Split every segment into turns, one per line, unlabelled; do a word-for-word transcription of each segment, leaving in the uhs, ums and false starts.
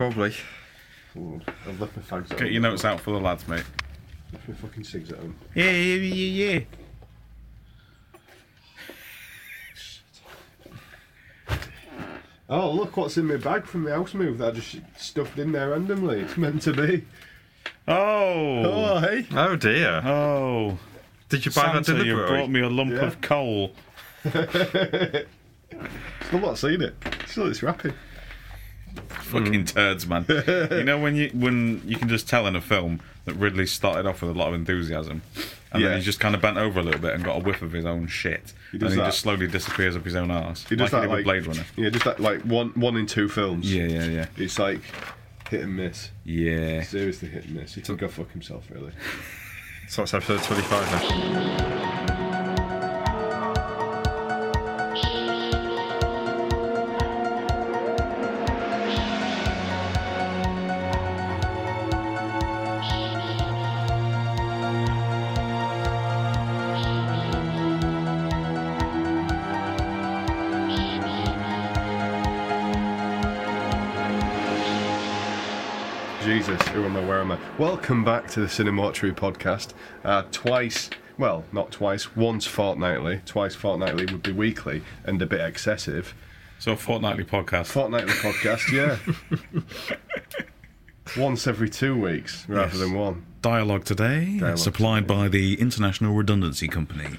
Probably.
Oh, I've left my fags at
Get
home.
your notes out for the lads, mate.
Left my fucking cigs at home.
Yeah, yeah, yeah, yeah.
Oh, look what's in my bag from the house move that I just stuffed in there randomly. It's meant to be.
Oh.
Oh, hey.
Oh dear.
Oh.
Did you buy
Santa,
that
you
delivery?
brought me a lump
Yeah.
of coal.
Still not seen it. Still, it's wrapping.
Fucking turds, man. You know when you when you can just tell in a film that Ridley started off with a lot of enthusiasm, and
Yeah.
then he just kind of bent over a little bit and got a whiff of his own shit,
He
and
does
he
that.
just slowly disappears up his own arse,
He does
like he
that
did with
like
Blade Runner.
Yeah, just that like one one in two films.
Yeah, yeah, yeah,
It's like hit and miss.
yeah.
Seriously hit and miss. He can go fuck himself, really.
So that's episode twenty-five now.
Jesus, who am I? Where am I? Welcome back to the Cinemortuary podcast. Uh, twice, well, not twice, once fortnightly. Twice fortnightly would be weekly and a bit excessive.
So a fortnightly podcast.
Fortnightly podcast, yeah. Once every two weeks rather
Yes.
than one.
Dialogue today,
Dialogue
supplied by the International Redundancy Company.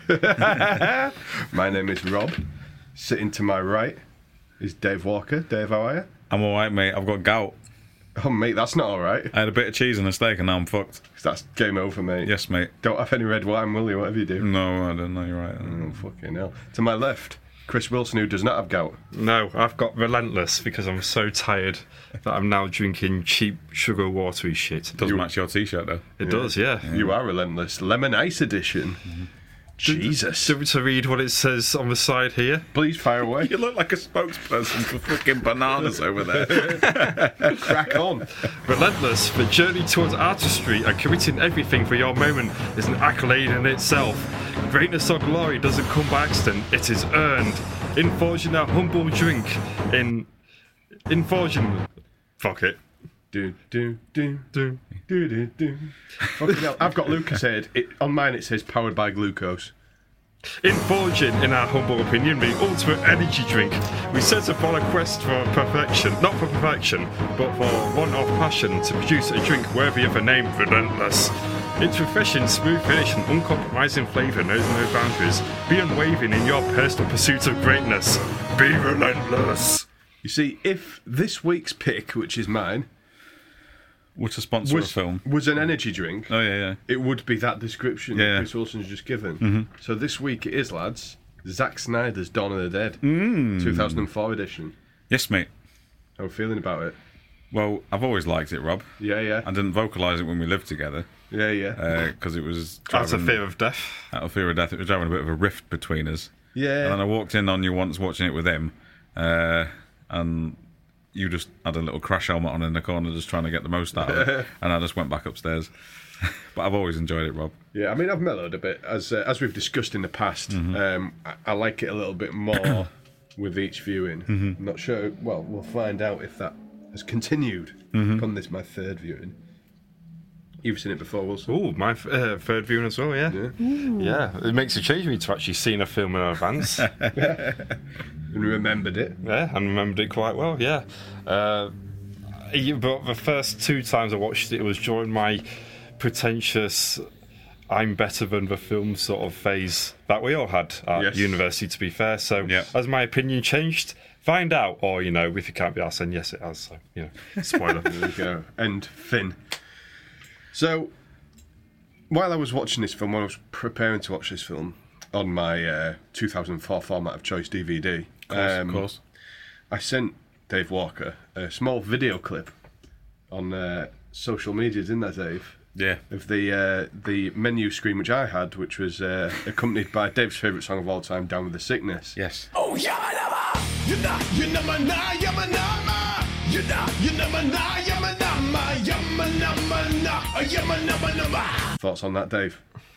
My name is Rob. Sitting to my right is Dave Walker. Dave, how are you?
I'm alright, mate. I've got gout.
Oh, mate, that's not alright.
I had a bit of cheese and a steak, and now I'm fucked.
That's game over, mate.
Yes, mate.
Don't have any red wine, will you? Whatever you do.
No, I don't know. You're right.
Oh, fucking hell. To my left, Chris Wilson, who does not have gout.
No, I've got Relentless because I'm so tired that I'm now drinking cheap sugar watery shit.
Does match your t-shirt though.
It does, yeah.
You are relentless. Lemon Ice Edition. Jesus.
Do to read what it says on the side here.
Please fire away.
You look like a spokesperson for fucking bananas over there.
Crack on.
Relentless, the journey towards artistry and committing everything for your moment is an accolade in itself. Greatness or glory doesn't come by accident, it is earned. Indulging a humble drink in... Indulging... Fuck it.
Do, do, do,
Do.
do, do, do. Fucking hell. I've got Lucasade. It, on mine it says powered by glucose.
Indulging, in our humble opinion, the ultimate energy drink. We set upon a quest for perfection, not for perfection, but for one of passion to produce a drink worthy of the name Relentless. Its refreshing, smooth finish and uncompromising flavour knows no boundaries. Be unwavering in your personal pursuit of greatness. Be relentless.
You see, if this week's pick, which is mine,
What's a sponsor
was,
of a film?
was an energy drink,
Oh yeah, yeah.
it would be that description
Yeah.
that Chris Wilson's just given. So this week it is, lads, Zack Snyder's Dawn of the Dead, two thousand four edition.
Yes, mate.
How are we feeling about it?
Well, I've always liked it, Rob.
Yeah, yeah.
I didn't vocalise it when we lived together
Yeah, yeah.
because it was
That's a
driving,
fear of death.
out of fear of death. It was driving a bit of a rift between us.
yeah.
And then I walked in on you once watching it with him, uh, and you just had a little crash helmet on in the corner, just trying to get the most out of it. And I just went back upstairs. But I've always enjoyed it, Rob.
Yeah, I mean, I've mellowed a bit as uh, as we've discussed in the past. Um, I, I like it a little bit more with each viewing. I'm not sure. Well, we'll find out if that has continued upon this my third viewing. You've seen it before, Wilson.
Ooh, my uh, third viewing as well, yeah.
Yeah.
Yeah, it makes a change me to actually seeing a film in advance.
And remembered it.
Yeah, and remembered it quite well, yeah. Uh, yeah, but the first two times I watched it, it was during my pretentious I'm better than the film sort of phase that we all had at
Yes.
university, to be fair. So
Yeah.
has my opinion changed? Find out. Or, you know, if you can't be asked, then yes, it has. So, you know, spoiler.
There we go. And Finn. So, while I was watching this film, when I was preparing to watch this film on my uh, two thousand four format of choice D V D,
Of course,
um,
of course.
I sent Dave Walker a small video clip on uh, social media, didn't I, Dave?
Yeah.
Of the uh, the menu screen which I had, which was uh, accompanied by Dave's favourite song of all time, Down with the Sickness.
Yes.
Oh yamanama, yuna yunamana yamanama, yuna yunamana yamanama, yamanama yamanama.
Thoughts on that, Dave?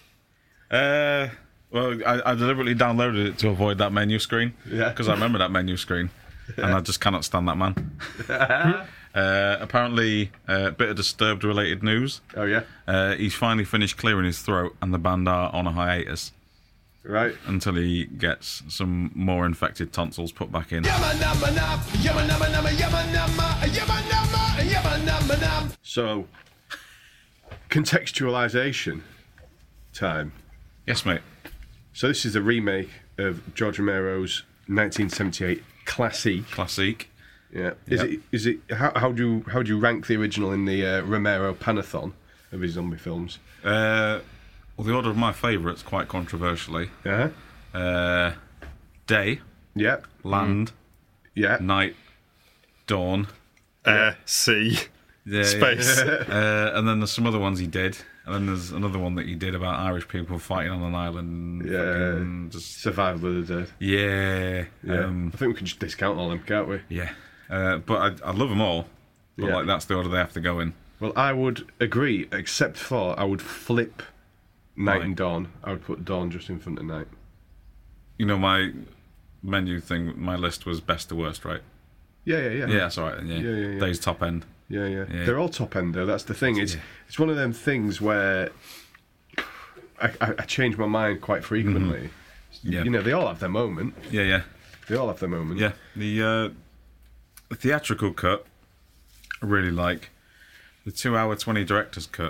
Uh, well, I, I deliberately downloaded it to avoid that menu screen.
Yeah.
Because I remember that menu screen. And I just cannot stand that man. Uh, apparently, a uh, bit of Disturbed-related news.
Oh yeah,
Uh, he's finally finished clearing his throat, and the band are on a hiatus
right.
until he gets some more infected tonsils put back in.
Yama nama nam, yama nama nama, yama nama, yama nama, yama nama nam.
So, contextualization time.
Yes, mate.
So this is a remake of George Romero's nineteen seventy-eight classic.
Classic.
Yeah. Is
Yep.
it? Is it? How, how do you how do you rank the original in the uh, Romero Panathon of his zombie films?
Uh, well, the order of my favourites, quite controversially.
Yeah.
Uh, Day,
Yeah.
Land,
Yeah.
Night, Dawn.
Air, sea,
Yeah,
space.
yeah. uh, and then there's some other ones he did. And then there's another one that he did about Irish people fighting on an island.
Yeah.
fucking Just,
Survival of the Dead.
yeah.
Yeah.
Um,
I think we can just discount all them, can't we?
yeah. Uh, but I, I love them all. But
Yeah.
like that's the order they have to go in.
Well, I would agree, except for I would flip Night
Right.
and Dawn. I would put Dawn just in front of Night.
You know, my menu thing, my list was best to worst, right?
Yeah, yeah, yeah.
Yeah, that's all right. Then, yeah.
Yeah, yeah, yeah.
Day's top end.
Yeah, yeah,
Yeah.
They're all top end though. That's the thing. It's
Yeah.
it's one of them things where I, I, I change my mind quite frequently.
Yeah.
You know, they all have their moment.
Yeah, yeah.
They all have their moment.
Yeah, the, uh, the theatrical cut, I really like. The two-hour twenty director's cut,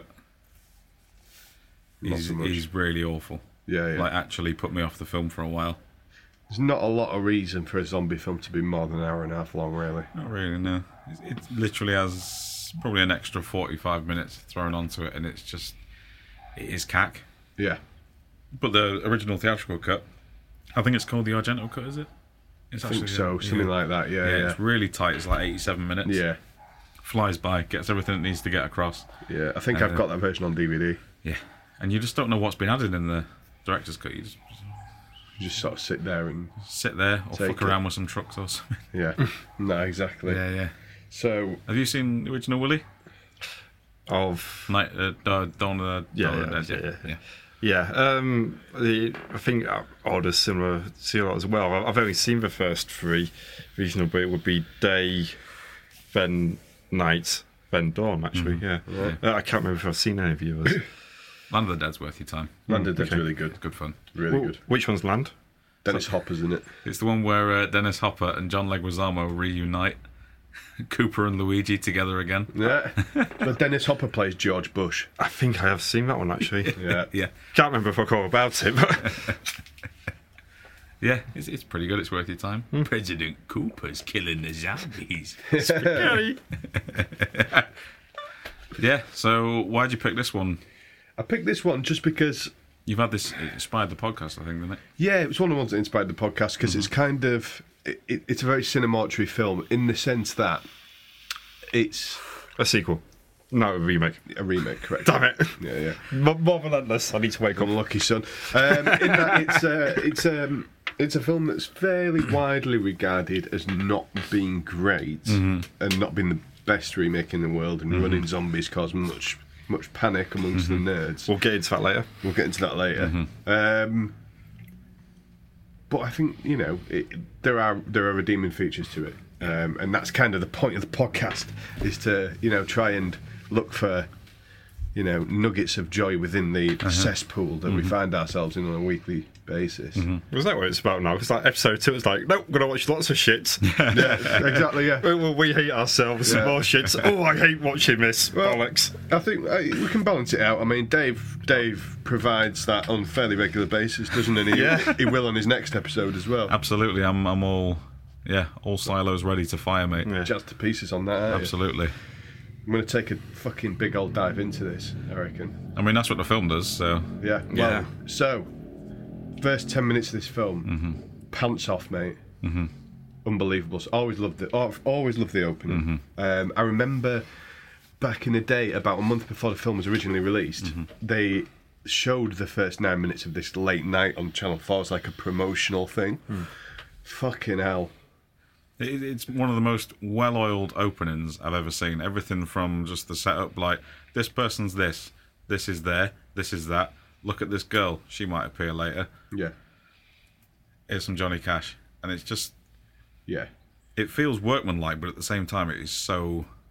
Not
he's,
so much.
he's really awful.
Yeah, yeah.
Like, actually put me off the film for a while.
There's not a lot of reason for a zombie film to be more than an hour and a half long, really.
Not really, no. It, it literally has probably an extra forty-five minutes thrown onto it, and it's just, it is cack.
Yeah.
But the original theatrical cut, I think it's called the Argento cut, is it? It's
I think so. Something like that. Yeah,
Yeah,
yeah.
it's really tight. It's like eighty-seven minutes.
Yeah.
Flies by, gets everything it needs to get across.
Yeah. I think
Uh,
I've got that version on D V D.
Yeah. And you just don't know what's been added in the director's cut. You just
You just sort of sit there and
sit there or
Take
fuck
it.
around with some trucks or something.
yeah. No, exactly.
Yeah, yeah.
So
Have you seen the original Willy?
Of
Night, uh, Dawn, Dawn, uh,
Yeah,
Dawn of the
yeah,
Dead,
yeah,
yeah.
yeah, um, the I think I ordered similar to you as well. I- I've only seen the first three regional, but it would be Day, then Night, then Dawn. Actually, yeah. Uh, I can't remember if I've seen any of the others.
Land of the Dead's worth your time.
Land of the Dead's
okay.
really good.
It's good fun.
Really
Well,
good.
Which one's Land?
Dennis Hopper's in it.
It's the one where uh, Dennis Hopper and John Leguizamo reunite Cooper and Luigi together again.
Yeah. But Dennis Hopper plays George Bush.
I think I have seen that one actually.
Yeah.
Yeah.
Can't remember fuck all about it, but
Yeah, it's, it's pretty good. It's worth your time. President Cooper's killing the zombies.
Spaghetti.
Yeah, so why'd you pick this one?
I picked this one just because,
You've had this, it inspired the podcast, I think, didn't it?
yeah, it was one of the ones that inspired the podcast because it's kind of, it, it, it's a very cinematography film in the sense that it's
A sequel, no a remake.
a remake, correct?
Damn it!
Yeah, yeah.
More, more relentless. I need to wake up.
Unlucky son. Um, in that it's uh, it's um, it's a film that's fairly widely regarded as not being great and not being the best remake in the world, and running zombies caused much much panic amongst the nerds.
We'll get into that later.
We'll get into that later. Um, but I think you know it, there are there are redeeming features to it, um, and that's kind of the point of the podcast is to you know try and look for you know nuggets of joy within the cesspool that we find ourselves in on a weekly basis.
Was that what it's about now? It's like episode two. It's like, nope, we're gonna watch lots of shit.
Yeah, exactly. Yeah.
we, we, we hate ourselves.
Yeah.
More shit. Oh, I hate watching this.
Well,
Bollocks.
I think uh, we can balance it out. I mean, Dave Dave provides that on a fairly regular basis, doesn't he?
Yeah.
He will on his next episode as well.
Absolutely, I'm, I'm all, yeah, all silos ready to fire, mate.
Yeah.
Jazz to pieces on that. aren't you?
Absolutely.
I'm going to take a fucking big old dive into this, I reckon.
I mean, that's what the film does, so.
Yeah.
Yeah.
Well, so, first ten minutes of this film, pants off, mate. Mm-hmm. Unbelievable. So always loved it. al- Always loved the opening. Um, I remember back in the day, about a month before the film was originally released, they showed the first nine minutes of this late night on Channel four as like a promotional thing. Fucking hell.
It, it's one of the most well-oiled openings I've ever seen. Everything from just the setup, like, this person's this, this is there, this is that. Look at this girl, she might appear later.
Yeah.
Here's some Johnny Cash. And it's just,
Yeah.
it feels workmanlike, but at the same time, it is so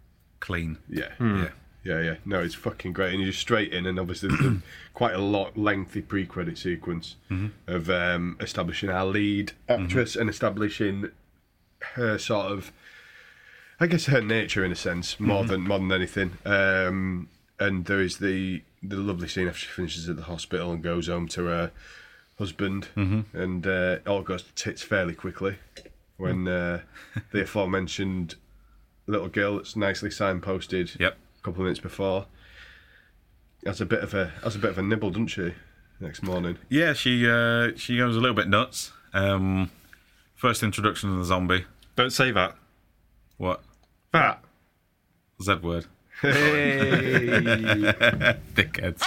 clean.
Yeah.
Yeah.
Yeah, yeah. No, it's fucking great. And you're straight in, and obviously there's a, quite a lot lengthy pre-credit sequence of um, establishing our lead actress mm-hmm. and establishing her sort of, I guess, her nature in a sense, more mm-hmm. than more than anything. Um, and there is the the lovely scene after she finishes at the hospital and goes home to her husband,
mm-hmm.
and uh, it all goes to tits fairly quickly when uh, the aforementioned little girl that's nicely signposted.
Yep.
Couple of minutes before, has a bit of a has a bit of a nibble, doesn't she? Next morning.
Yeah, she uh, she goes a little bit nuts. Um, first introduction of the zombie.
Don't say that.
What?
That.
Z word.
Hey.
Dickheads.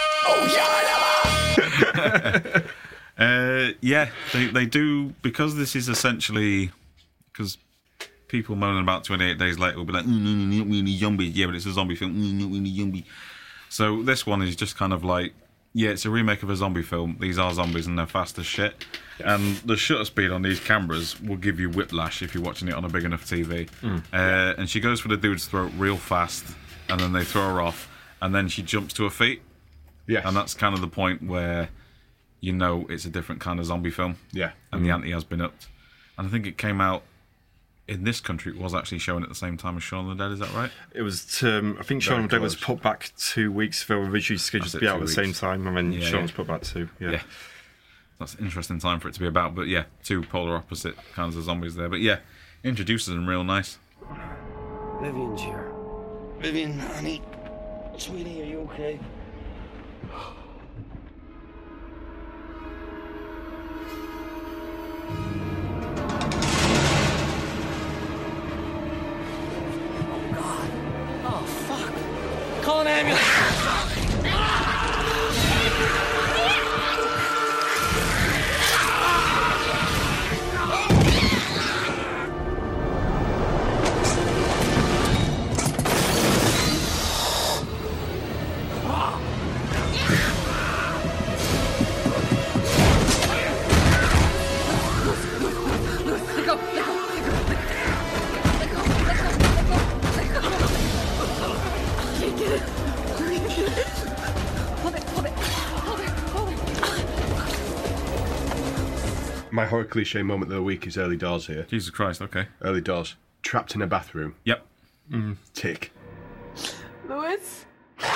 uh, yeah, they they do, because this is essentially, because people moaning about twenty-eight Days Later will be like, mm, mm, mm, we need zombies. Yeah, but it's a zombie film. Mm, we need zombies. So this one is just kind of like, yeah, it's a remake of a zombie film. These are zombies and they're fast as shit. And the shutter speed on these cameras will give you whiplash if you're watching it on a big enough T V. Mm. Uh, and she goes for the dude's throat real fast, and then they throw her off, and then she jumps to her feet.
Yes.
And that's kind of the point where you know it's a different kind of zombie film.
Yeah.
And mm. the ante has been upped. And I think it came out, in this country, it was actually showing at the same time as Shaun of the Dead, is that right?
It was, um, I think Shaun of the Dead was put back two weeks. They were originally scheduled to be out at the
weeks.
same time, and then
Yeah,
Shaun
yeah.
was put back two. Yeah.
Yeah. That's an interesting time for it to be about, but yeah, two polar opposite kinds of zombies there. But yeah, introduces them real nice.
Vivian's here. Vivian, honey. Sweetie, are you okay? Call an ambulance!
My horror cliche moment of the week is early doors here.
Jesus Christ, okay.
Early doors. Trapped in a bathroom.
Yep.
Mm. Tick.
Louis?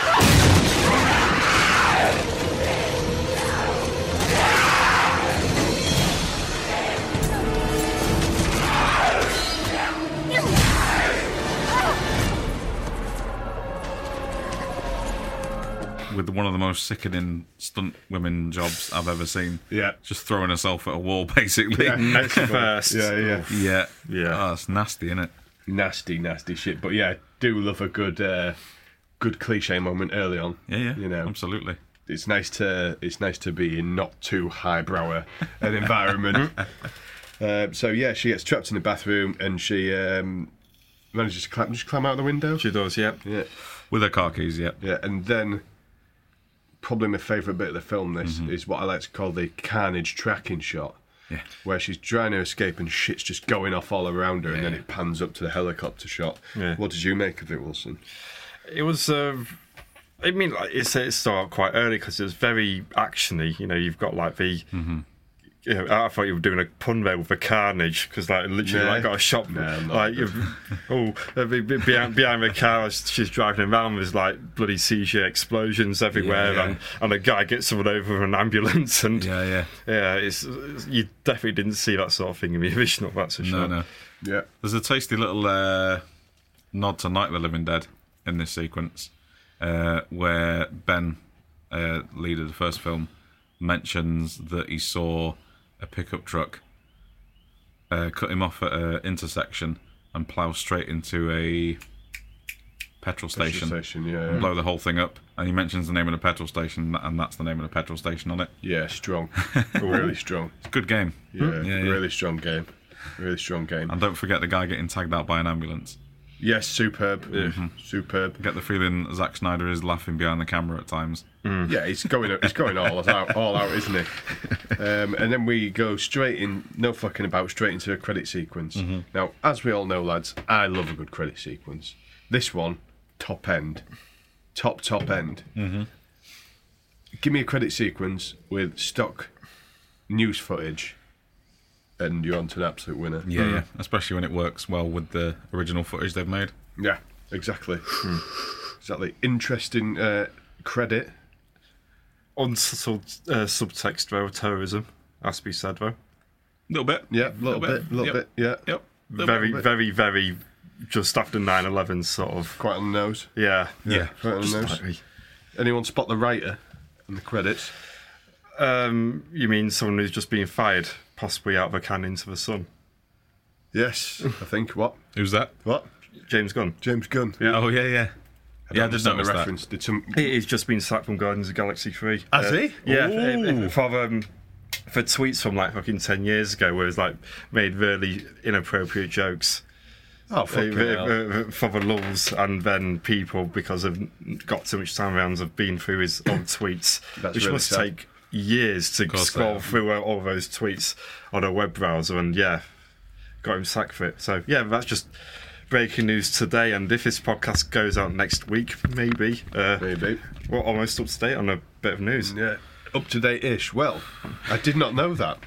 With one of the most sickening stunt women jobs I've ever seen.
Yeah.
Just throwing herself at a wall, basically.
Yeah.
Next first.
Yeah, yeah.
Yeah.
Yeah.
Oh, that's nasty, isn't it?
Nasty, nasty shit. But yeah, do love a good uh, good cliche moment early on.
Yeah, yeah.
You know.
Absolutely.
It's nice to it's nice to be in not too highbrow an environment. uh, so yeah, she gets trapped in the bathroom and she um, manages to climb, just climb out the window.
She does, yeah.
Yeah,
With her car keys, yeah.
yeah, and then probably my favourite bit of the film. This
Mm-hmm.
is what I like to call the carnage tracking shot.
Yeah.
Where she's trying to escape and shit's just going off all around her, and then
Yeah.
it pans up to the helicopter shot.
Yeah.
What did you make of it, Wilson?
It was. Uh, I mean, like it's it started out quite early because it was very actiony. You know, you've got like the.
Mm-hmm.
You know, I thought you were doing a pun there with the carnage because, like, literally,
No.
like, got a shot.
No, I'm not.
like, you've, oh, uh, be- be- behind, behind the car as she's driving around, there's like bloody C G explosions everywhere,
Yeah, yeah.
and and a guy gets someone over with an ambulance, and
Yeah, yeah.
yeah, it's, it's you definitely didn't see that sort of thing in the original. That's for sure.
No, no.
Yeah.
There's a tasty little uh, nod to Night of the Living Dead in this sequence, uh, where Ben, uh, lead of the first film, mentions that he saw a pickup truck uh, cut him off at an intersection and plough straight into a petrol station,
Station, yeah, yeah.
and blow the whole thing up. And he mentions the name of the petrol station, and that's the name of the petrol station on it.
Yeah, strong. Really strong.
It's a good game.
Yeah,
Yeah, yeah.
really strong game. Really strong game.
And don't forget the guy getting tagged out by an ambulance.
Yes, superb.
Mm-hmm.
Superb.
Get the feeling Zack Snyder is laughing behind the camera at times.
Yeah, he's going he's going all out, all out, isn't he? Um, and then we go straight in, no fucking about, straight into a credit sequence.
Mm-hmm.
Now, as we all know, lads, I love a good credit sequence. This one, top end. Top, top end. Mm-hmm. Give me a credit sequence with stock news footage, and you're on to an absolute winner.
Yeah, mm. yeah. Especially when it works well with the original footage they've made.
Yeah, exactly. Mm. Exactly. Interesting uh, credit.
Unsubtle uh, subtext, though, of terrorism, has to be said, though.
A little bit.
Yeah, a little, little bit. A little
yep.
bit, yeah.
Yep.
Very, bit. very, very, just after nine eleven, sort of.
Quite on the nose.
Yeah.
Yeah. yeah.
Quite on the nose. Like... Anyone spot the writer in the credits?
Um, you mean someone who's just being fired, possibly out of a can into the sun?
Yes, I think. What?
Who's that?
What?
James Gunn.
James Gunn.
Yeah. Oh, yeah, yeah.
I
yeah, I did notice
the
that.
reference. Did some...
He's just been sacked from Guardians of the Galaxy three.
Has
uh,
he?
Yeah,
Ooh.
for, um, for tweets from like fucking ten years ago where he's like made really inappropriate jokes.
Oh, fucking
uh,
hell.
uh, for the lulz, and then people, because they've got too much time around, have been through his old tweets,
That's
which
really
must
sad.
take years to scroll through all those tweets on a web browser, and yeah, got him sacked for it. So yeah, that's just breaking news today, and if this podcast goes out next week, maybe, uh,
maybe
we're almost up to date on a bit of news.
Yeah, up to date-ish. Well, I did not know that.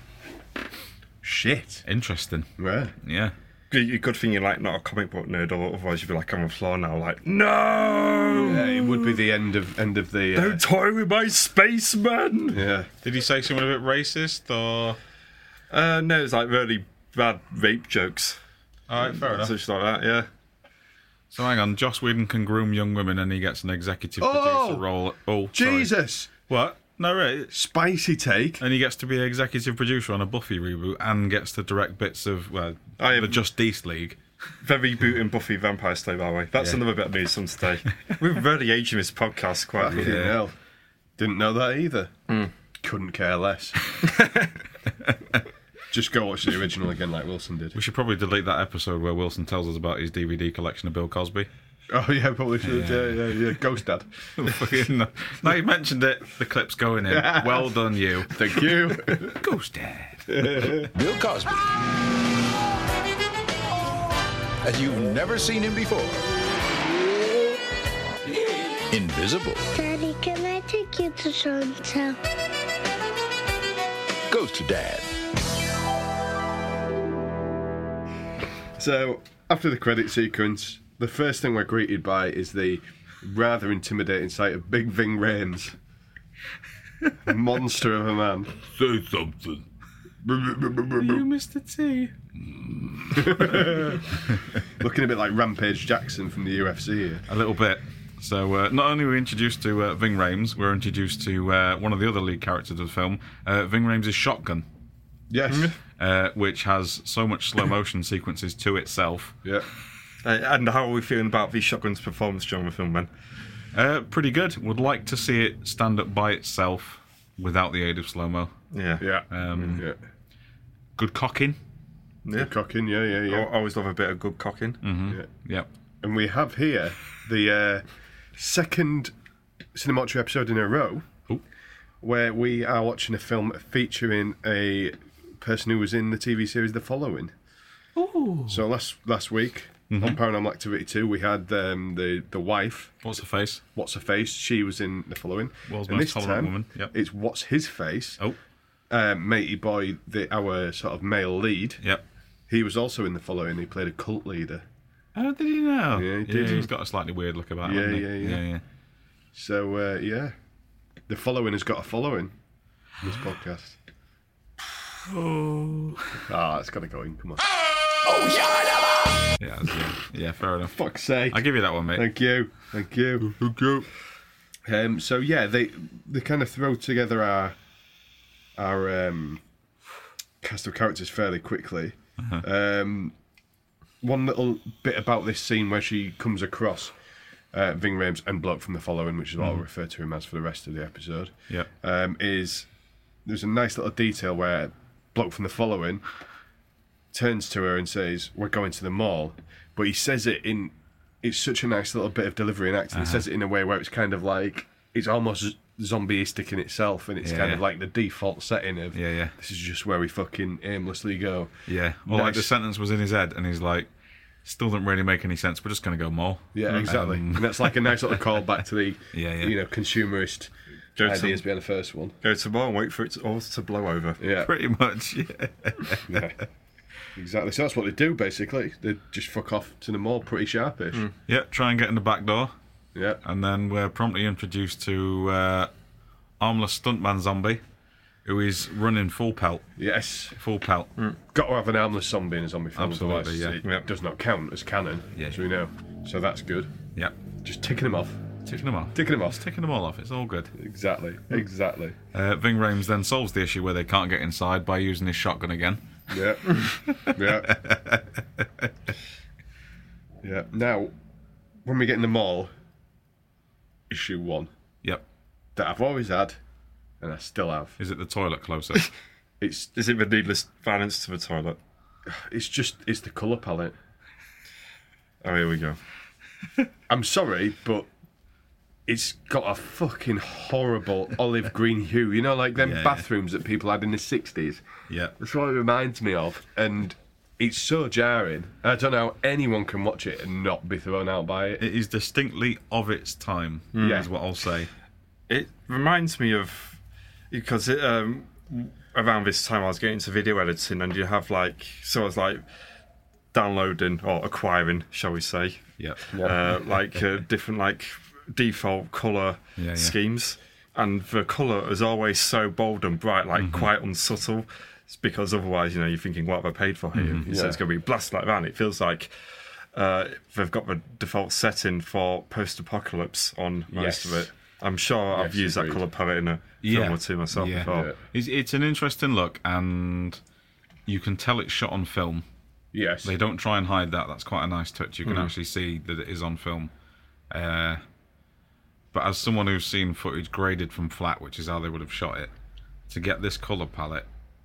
Shit.
Interesting.
Yeah.
Yeah.
Good, good thing you're like not a comic book nerd, or otherwise you'd be like on the floor now, like no.
Yeah, it would be the end of end of the. Uh...
Don't toy with my spaceman.
Yeah.
Did he say something a bit racist or?
Uh, no, it's like really bad rape jokes.
All right, fair enough.
Such like that, yeah.
So hang on, Joss Whedon can groom young women, and he gets an executive
Oh!
producer role. Oh,
Jesus!
Sorry. What? No, right.
Spicy take.
And he gets to be executive producer on a Buffy reboot, and gets to direct bits of well,
I am-
the Justice League.
They're rebooting Buffy Vampire Slayer, by the way. That's
Yeah.
another bit of news from today. We're really aging this podcast quite
Fucking
yeah.
hell. Didn't know that either.
Mm.
Couldn't care less. Just go watch the original again, like Wilson did.
We should probably delete that episode where Wilson tells us about his D V D collection of Bill Cosby.
Oh yeah, probably should. Yeah, yeah, yeah. yeah. Ghost Dad.
Now you mentioned it, the clip's going in. Well done, you.
Thank you.
Ghost Dad.
Bill Cosby. As you've never seen him before. Invisible.
Daddy, can I take you to so-and-so?
Ghost Dad.
So, after the credit sequence, the first thing we're greeted by is the rather intimidating sight of Big Ving Rhames. Monster of a man.
Say something. You, Mister T.
Looking a bit like Rampage Jackson from the U F C here.
A little bit. So, uh, not only are we introduced to uh, Ving Rhames, we're introduced to uh, one of the other lead characters of the film, uh, Ving Rhames' shotgun.
Yes.
Uh, which has so much slow motion sequences to itself.
Yeah.
Uh, and how are we feeling about V Shotgun's performance during the film, then?
Uh, pretty good. Would like to see it stand up by itself without the aid of slow mo.
Yeah.
Yeah.
Um,
yeah.
Good cocking.
Yeah.
Cocking, yeah, yeah, yeah.
I always love a bit of good cocking.
Mm-hmm.
Yeah.
Yep.
And we have here the uh, second Cinematography episode in a row
Ooh.
where we are watching a film featuring a person who was in the T V series The Following.
Ooh.
So last last week mm-hmm. on Paranormal Activity two, we had um, the the wife.
What's her face?
What's her face? She was in The Following.
World's
and
most
this
tolerant
time,
woman. Yep.
It's What's His Face?
Oh.
Um, Matey Boy, the, our sort of male lead.
Yep.
He was also in The Following. He played a cult leader.
Oh, did he know?
Yeah, he did.
Yeah, he's got a slightly weird look about
Yeah,
him.
yeah, yeah.
yeah, yeah.
So uh, yeah, The Following has got a following. This podcast.
Oh.
Ah, it's got to go in. Come on.
Yeah, yeah, yeah, fair enough.
Fuck's sake.
I'll give you that one, mate.
Thank you. Thank you. Thank you. Um, so yeah, they they kind of throw together our our um, cast of characters fairly quickly.
Uh-huh.
Um, one little bit about this scene where she comes across uh, Ving Rhames and Bloke from The Following, which is what I'll refer to him as for the rest of the episode.
Yeah.
Um, is there's a nice little detail where Bloke from The Following turns to her and says, "We're going to the mall," but he says it in it's such a nice little bit of delivery and acting.
Uh-huh.
He says it in a way where it's kind of like it's almost zombieistic in itself, and it's
Yeah,
kind
yeah.
of like the default setting of
Yeah, yeah.
this is just where we fucking aimlessly go.
Yeah. Well, like
Nice.
the sentence was in his head, and he's like, Still doesn't really make any sense. We're just going to go mall.
Yeah, exactly.
Um,
and that's like a nice little callback to the
Yeah, yeah.
you know consumerist
Go to-
ideas behind the first one.
Go to bar and wait for it to, all to blow over.
Yeah,
Pretty much, yeah.
yeah. Exactly. So that's what they do basically. They just fuck off to the mall pretty sharpish.
Yeah, try and get in the back door.
Yeah.
And then we're promptly introduced to uh, armless stuntman zombie, who is running full pelt.
Yes.
Full pelt.
Got to have an armless zombie in a zombie film.
Absolutely,
otherwise
yeah.
It
Yep.
does not count as canon,
Yeah.
as we know. So that's good.
Yeah.
Just ticking them off.
Ticking them off.
Ticking them off.
Ticking them all off. It's all good.
Exactly. Exactly.
Uh, Ving Rhames then solves the issue where they can't get inside by using his shotgun again.
Yeah. yeah. Yeah. Now, when we get in the mall, issue one
Yep.
that I've always had, and I still have.
Is it the toilet closer?
It's
Is it the needless violence to the toilet?
it's just it's the colour palette.
Oh, here we go.
I'm sorry, but it's got a fucking horrible olive green hue. You know, like them
Yeah, yeah.
bathrooms that people had in the sixties.
Yeah.
That's what it reminds me of, and it's so jarring. I don't know how anyone can watch it and not be thrown out by it.
It is distinctly of its time,
Yeah.
is what I'll say.
It reminds me of because it, um, around this time I was getting into video editing, and you have like so I was like downloading or acquiring, shall we say,
Yep.
uh, like uh, different like default color
Yeah, yeah.
schemes, and the color is always so bold and bright, like
Mm-hmm.
quite unsubtle. It's because otherwise, you know, you're thinking, what have I paid for here?
Mm-hmm.
So
Yeah.
it's going to be blasted like that. And it feels like uh, they've got the default setting for post-apocalypse on most
Yes.
of it. I'm sure I've
Yes,
used that
agreed.
colour palette in a film or two myself
yeah.
before.
Yeah.
It's, it's an interesting look, and you can tell it's shot on film.
Yes.
They don't try and hide that. That's quite a nice touch. You can actually see that it is on film. Uh, but as someone who's seen footage graded from flat, which is how they would have shot it, to get this colour palette,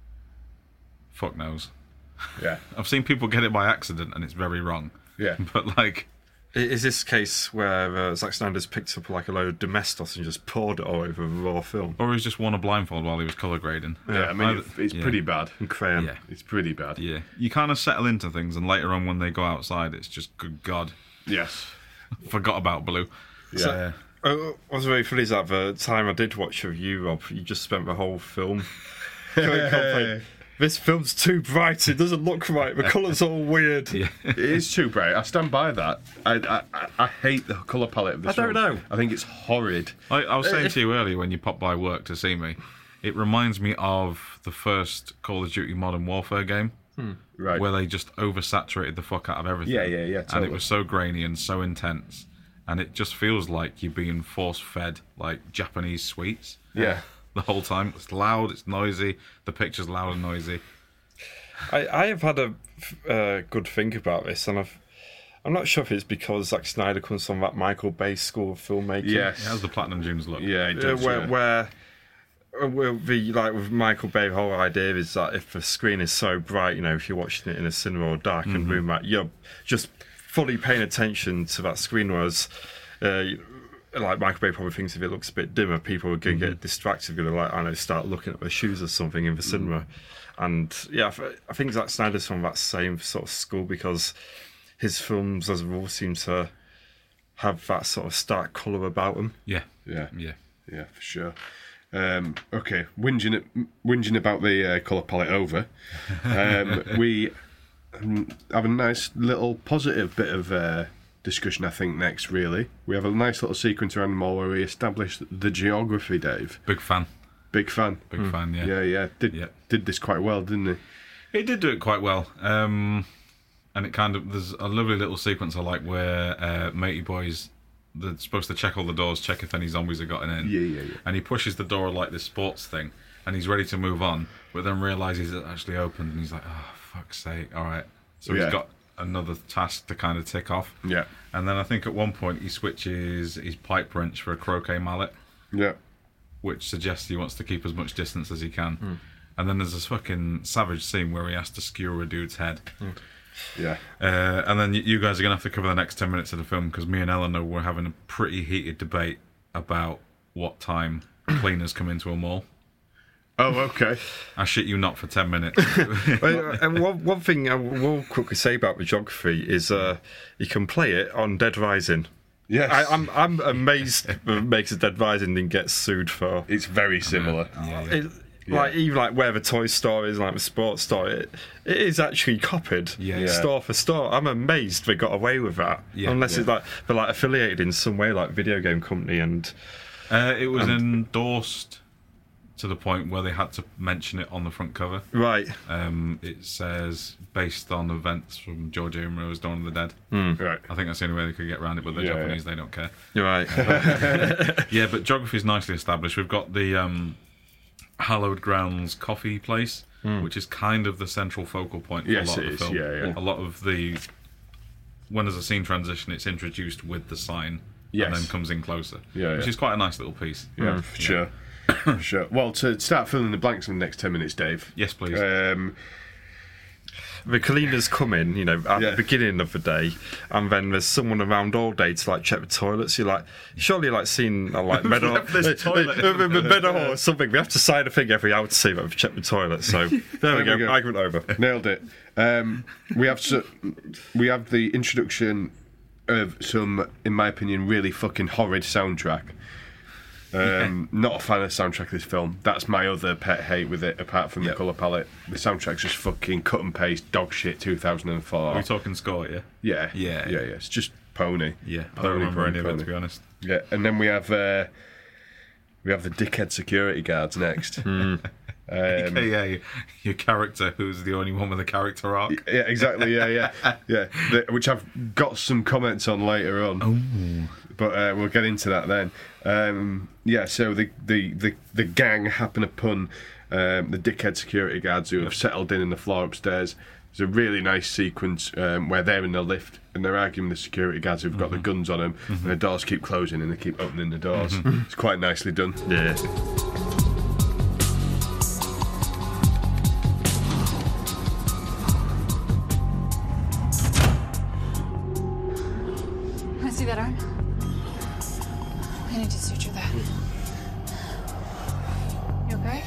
fuck knows.
Yeah.
I've seen people get it by accident, and it's very wrong.
Yeah.
But like,
I- Is this case where uh, Zack Snyder's picked up like a load of domestos and just poured it all over the raw film?
or he's just worn a blindfold while he was colour grading.
Yeah, I mean,
Either-
it- it's
yeah.
pretty bad.
And crayon.
Yeah.
It's pretty bad.
Yeah, you kind of settle into things, and later on when they go outside, it's just good God,
Yes.
forgot about Blue.
Yeah.
Uh, I was very pleased that the time I did watch of you, Rob, you just spent the whole film going complaining, this film's too bright, it doesn't look right, the colour's all weird.
Yeah.
It is too bright. I stand by that. I I, I- I hate the colour palette of this
I don't
film.
know.
I think it's horrid.
I, I was saying to you earlier when you popped by work to see me, it reminds me of the first Call of Duty Modern Warfare game,
Right.
where they just oversaturated the fuck out of everything.
Yeah, yeah, yeah,
And
totally.
it was so grainy and so intense, and it just feels like you're being force-fed like Japanese sweets
yeah.
the whole time. It's loud, it's noisy, the picture's loud and noisy.
I, I have had a uh, good think about this, and I've, I'm not sure if it's because Zack Snyder comes from that Michael Bay school of filmmaking.
Yes.
It has the Platinum Dunes look.
Yeah, it
Uh,
does.
where,
yeah.
where uh, where the like with Michael Bay, the whole idea is that if the screen is so bright, you know, if you're watching it in a cinema or dark and room, that you're just fully paying attention to that screen. Whereas, uh, like Michael Bay probably thinks if it looks a bit dimmer, people are going to get distracted, going to like I don't know start looking at their shoes or something in the cinema. And yeah, I th- I think Zack Snyder's from that same sort of school because his films, as a rule, seem to have that sort of stark colour about them.
Yeah.
Yeah.
Yeah.
Yeah, for sure. Um, okay, whinging, whinging about the uh, colour palette over. Um, we um, have a nice little positive bit of uh, discussion, I think, next, really. We have a nice little sequence around the mall where we establish the geography, Dave.
Big fan.
Big fan.
Big fan, yeah.
Yeah, yeah. Did,
Yeah.
did this quite well, didn't he?
It did do it quite well. Um, and it kind of, there's a lovely little sequence I like where uh, Matey Boy's they're supposed to check all the doors, check if any zombies have gotten in.
Yeah, yeah, yeah.
And he pushes the door like this sports thing, and he's ready to move on, but then realises it's actually opened, and he's like, oh, fuck's sake, all right. So
Yeah.
he's got another task to kind of tick off.
Yeah.
And then I think at one point he switches his pipe wrench for a croquet mallet,
Yeah.
which suggests he wants to keep as much distance as he can.
Hmm.
And then there's this fucking savage scene where he has to skewer a dude's head.
Yeah.
Uh, and then y- you guys are going to have to cover the next ten minutes of the film because me and Eleanor were having a pretty heated debate about what time cleaners come into a mall.
Oh, okay.
I shit you not for ten minutes.
Well, and one, one thing I will quickly say about the geography is uh, you can play it on Dead Rising.
Yes.
I, I'm I'm amazed that makes a Dead Rising didn't get sued for.
It's very similar.
Yeah, yeah.
It, Like even like where the toy store is, like the sports store, it, it is actually copied
Yeah, yeah.
store for store. I'm amazed they got away with that.
Yeah,
Unless
yeah.
it's like they're like affiliated in some way, like video game company and.
Uh, it was endorsed to the point where they had to mention it on the front cover.
Right.
Um, it says based on events from George A. Romero's Dawn of the Dead.
Right.
I think that's the only way they could get around it, but the
Yeah,
Japanese,
yeah.
they don't care.
You're right.
Yeah, but geography is nicely established. We've got the um, Hallowed Grounds coffee place, which is kind of the central focal point for
Yes,
a lot
it
of the
is.
film.
Yeah, yeah.
A lot of the... When there's a scene transition, it's introduced with the sign
Yes.
and then comes in closer,
Yeah,
which
yeah.
is quite a nice little piece.
Yeah, for sure. For sure. Well, to start filling the blanks in the next ten minutes, Dave.
Yes, please.
Um,
The cleaners come in, you know, at
Yeah.
the beginning of the day, and then there's someone around all day to like check the toilets. You're like, surely like seen uh, like Meadow,
this toilet.
Meadow or something. We have to sign a thing every hour to say that we've checked the toilet. So there we
There we
go.
go.
Argument over.
Nailed it. Um, we have so, we have the introduction of some, in my opinion, really fucking horrid soundtrack. Um, Not a fan of the soundtrack of this film. That's my other pet hate with it, apart from
Yep.
the colour palette. The soundtrack's just fucking cut and paste dog shit two thousand four.
Are we talking score, yeah?
Yeah,
Yeah.
yeah, yeah. It's just pony.
Yeah, I
Pony,
don't remember
pony,
any of it,
pony.
to be honest.
Yeah, and then we have uh, we have the dickhead security guards next. Um,
A K A your character who's the only one with a character arc.
Yeah, exactly. Yeah, yeah, yeah. The, which I've got some comments on later on.
Oh.
But uh, we'll get into that then. Um, yeah. So the, the, the, the gang happen upon um, the dickhead security guards who have settled in in the floor upstairs. There's a really nice sequence um, where they're in the lift and they're arguing with the security guards who've got the guns on them, and the doors keep closing and they keep opening the doors. It's quite nicely done.
Yeah.
Wanna see that arm? I need to suture that. You okay?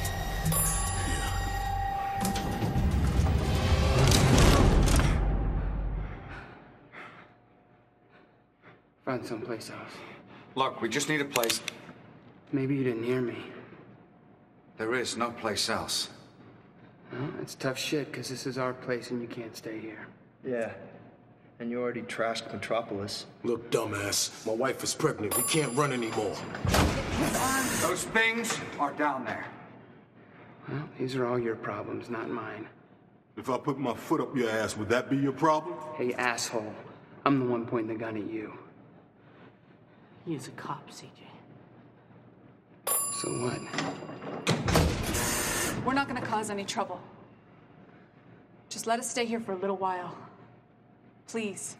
Find someplace else.
Look, we just need a place.
Maybe you didn't hear me.
There is no place else.
Well, it's tough shit, because this is our place and you can't stay here.
Yeah. And you already trashed Metropolis.
Look, dumbass, my wife is pregnant. We can't run anymore.
Those things are down there.
Well, these are all your problems, not mine.
If I put my foot up your ass, would that be your problem?
Hey, asshole. I'm the one pointing the gun at you.
He is a cop, C J.
So what?
We're not gonna cause any trouble. Just let us stay here for a little while. Please.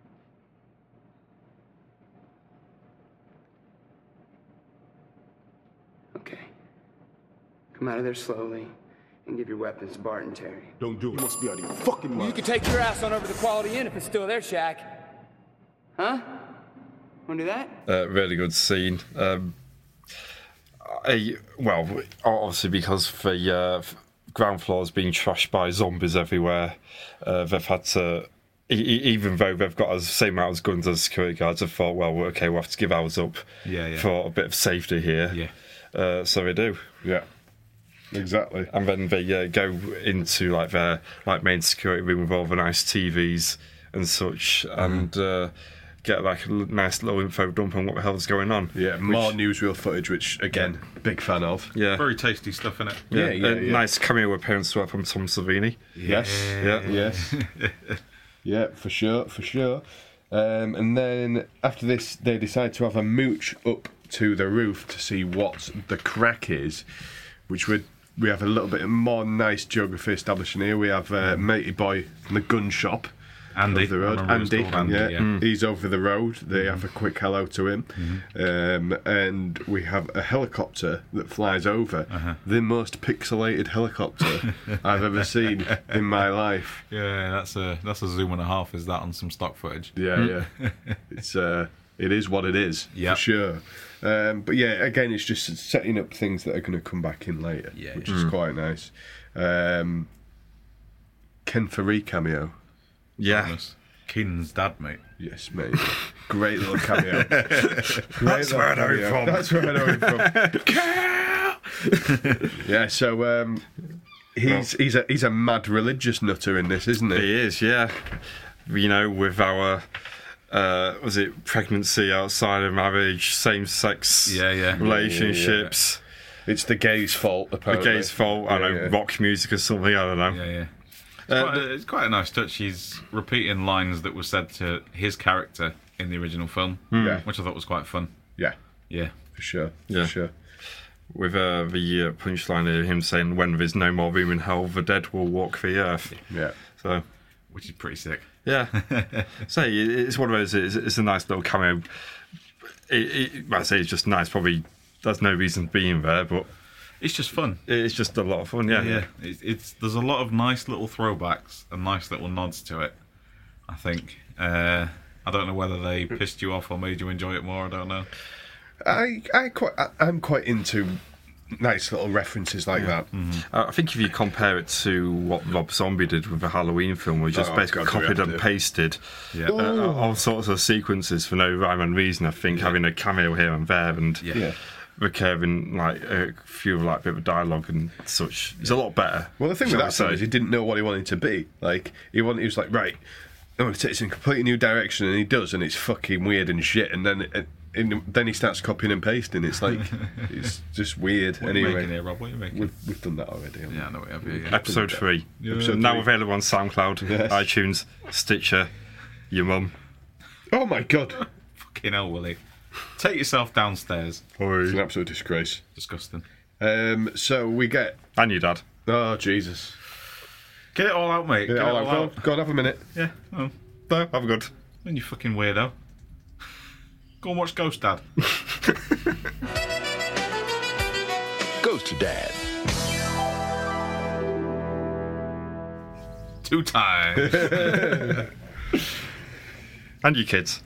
Okay. Come out of there slowly and give your weapons to Bart and Terry.
Don't do it. You must be out of your fucking mind.
You can take your ass on over to the Quality Inn if it's still there, Shaq.
Huh? Wanna do that?
Uh, really good scene. Um, I, well, obviously because the uh, ground floor is being trashed by zombies everywhere, uh, they've had to, e- e- even though they've got the same amount of guns as security guards, have thought, well, okay, we'll have to give ours up
Yeah, yeah.
for a bit of safety here.
Yeah.
Uh, so they do.
Yeah. Exactly.
And then they uh, go into like their like main security room with all the nice T Vs and such, and uh, get like a l- nice little info dump on what the hell's going on.
Yeah, more newsreel footage, which again, big fan of.
Yeah,
Very tasty stuff in it.
yeah,
yeah,
a
yeah.
nice cameo appearance as well from Tom Savini.
Yes,
Yeah.
yes, yeah, for sure, for sure. Um, and then after this, they decide to have a mooch up to the roof to see what the crack is, which would. We have a little bit more nice geography establishing here. We have uh, matey boy from the gun shop.
Andy.
Over the
I
road.
remember he was
Andy,
called Andy,
yeah,
yeah. Mm.
he's over the road. They have a quick hello to him, um, and we have a helicopter that flies over.
Uh-huh.
The most pixelated helicopter I've ever seen in my life.
Yeah, that's a that's a zoom and a half. Is that on some stock footage?
Yeah, yeah. It's uh, it is what it is,
Yep.
for sure. Um, but yeah, again, it's just setting up things that are going to come back in later,
Yeah,
which
yeah.
is
Mm.
quite nice. Um, Ken Faree cameo.
Yeah. Keenan's dad, mate.
Yes, mate. Great little cameo. Great
That's
little
where I know him
cameo.
from.
That's where I know him from. Yeah, so um, he's he's a he's a mad religious nutter in this, isn't he?
He is, yeah. You know, with our uh, was it pregnancy outside of marriage, same-sex
Yeah, yeah.
relationships,
It's the gay's fault,
the
apparently.
gay's fault. I
Yeah,
don't know,
yeah.
rock music or something. I don't know.
Yeah, yeah. It's,
Uh,
quite a, it's quite a nice touch. He's repeating lines that were said to his character in the original film,
Yeah.
which I thought was quite fun.
Yeah,
Yeah.
for sure.
Yeah.
For sure.
With uh, the uh, punchline of him saying, "When there's no more room in hell, the dead will walk the earth."
Yeah.
So.
Which is pretty sick.
Yeah, so it's one of those. It's, it's a nice little cameo. It, it, I say it's just nice. Probably there's no reason being there, but
It's just fun.
it's just a lot of fun. Yeah,
Yeah, it's, it's there's a lot of nice little throwbacks and nice little nods to it. I think. Uh, I don't know whether they pissed you off or made you enjoy it more. I don't know.
I I quite I, I'm quite into nice little references like that.
Uh, I think if you compare it to what Rob Zombie did with the Halloween film, where he just
Oh,
basically
God, we
copied
have
and
to.
pasted
Yeah.
uh, all sorts of sequences for no rhyme and reason. I think having a cameo here and there and
Yeah.
Yeah.
recurring like a few like bit of dialogue and such, it's a lot better.
Well, the thing
shall
with
we
that film
say.
is he didn't know what he wanted to be. Like he wanted, he was like, right, I'm going to take this in a completely new direction, and he does, and it's fucking weird and shit. And then, it, and then he starts copying and pasting. It's like it's just weird.
What are you
anyway,
making here, Rob? What are you making?
we've we've done that already. haven't we?
Yeah, I know what you have here. Yeah.
Episode three.
Episode
now
three.
available on SoundCloud,
Yes.
iTunes, Stitcher, your mum.
Oh my god,
Fucking hell, Willie. Take yourself downstairs.
it's an absolute disgrace.
Disgusting.
Um, so we get.
And your dad.
Oh Jesus!
Get it all out, mate.
Yeah,
Get it
all
all
right,
out.
go, go on, have a minute.
Yeah. Oh,
No, I'm good.
then you fucking weirdo. Go and watch Ghost Dad.
Ghost Dad.
Two times.
And your kids.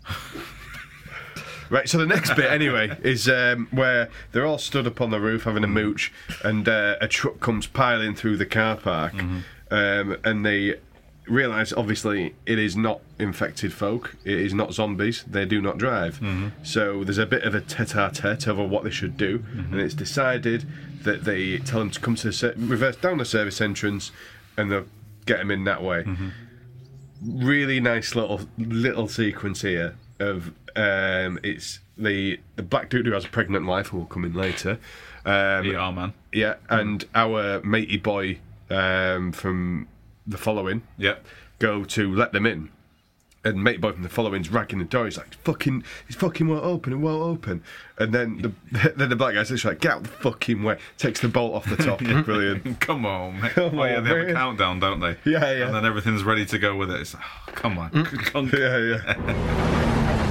Right, so the next bit, anyway, is um, where they're all stood up on the roof having a mooch, and uh, a truck comes piling through the car park, um, and they realise, obviously, it is not infected folk, it is not zombies, they do not drive. So there's a bit of a tete-a-tete over what they should do, and it's decided that they tell them to come to the ser- reverse down the service entrance, and they'll get them in that way. Really nice little little sequence here of um, it's the the black dude who has a pregnant wife who will come in later. Um,
Yeah, man.
yeah, and our matey boy um, from the following
Yep.
go to let them in. And matey boy from the following's ragging the door. He's like, "Fucking, it's fucking won't open. It won't open." And then the then the black guy's just like, "Get out the fucking way!" Takes the bolt off the top. Brilliant.
Come on, mate.
Come
oh, yeah,
on,
they have a
man.
countdown, don't they?
Yeah, yeah.
And then everything's ready to go with it. It's, oh, come on. Clunk.
Yeah, yeah.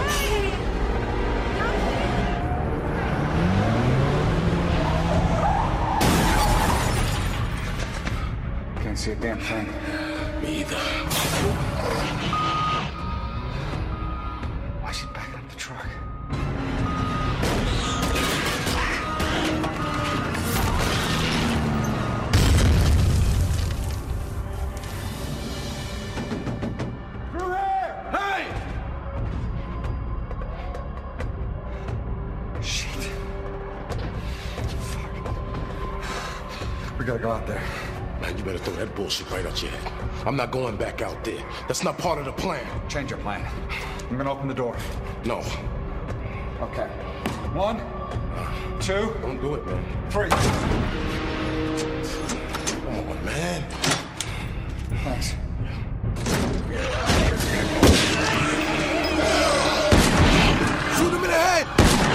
Can't see a damn thing.
Me either.
Why is she backing up the truck?
Hey!
Shit. We gotta go out there.
Man, you better throw that bullshit right out your head. I'm not going back out there. That's not part of the plan.
Change your plan. I'm gonna open the door.
No,
Okay. One, two,
don't do it, man.
three.
Come on, man.
Thanks.
Shoot him in the head!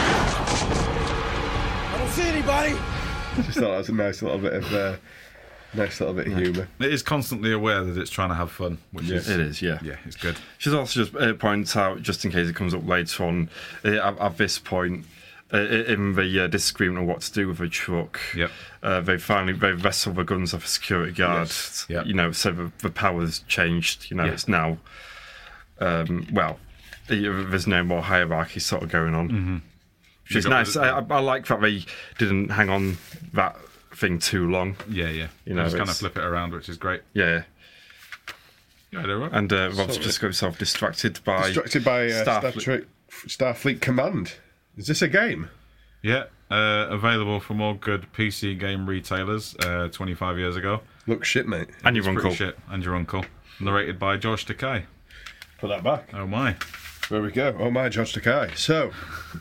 I don't see anybody.
Just thought that was a nice little bit of uh, nice little bit of humour.
It is constantly aware that it's trying to have fun, which
Yeah.
is
It is, yeah.
yeah, it's good.
Should also just uh, point out, just in case it comes up later on, uh, at, at this point, uh, in the uh, disagreement on what to do with the truck,
Yep.
uh, they finally they wrestle the guns off a security guard.
Yes. Yep.
You know, so the, the power's changed. You know,
Yeah.
it's now, um, well, there's no more hierarchy sort of going on.
Mm-hmm.
Which is nice. I, I like that they didn't hang on that thing too long.
Yeah, yeah.
You know,
just kind of
it's-
flip it around, which is great.
Yeah.
Yeah, they're right.
And uh, Rob's
Sorry.
just got himself distracted by
Distracted by uh, Star
Starfleet.
Trek, Starfleet Command. Is this a game?
Yeah, uh, available from all good P C game retailers uh, twenty-five years ago.
Look shit, mate.
And your
It's pretty
uncle.
shit. And your uncle. Narrated by George Takei.
Put that back.
Oh my.
There we go. Oh my, George Takei. So,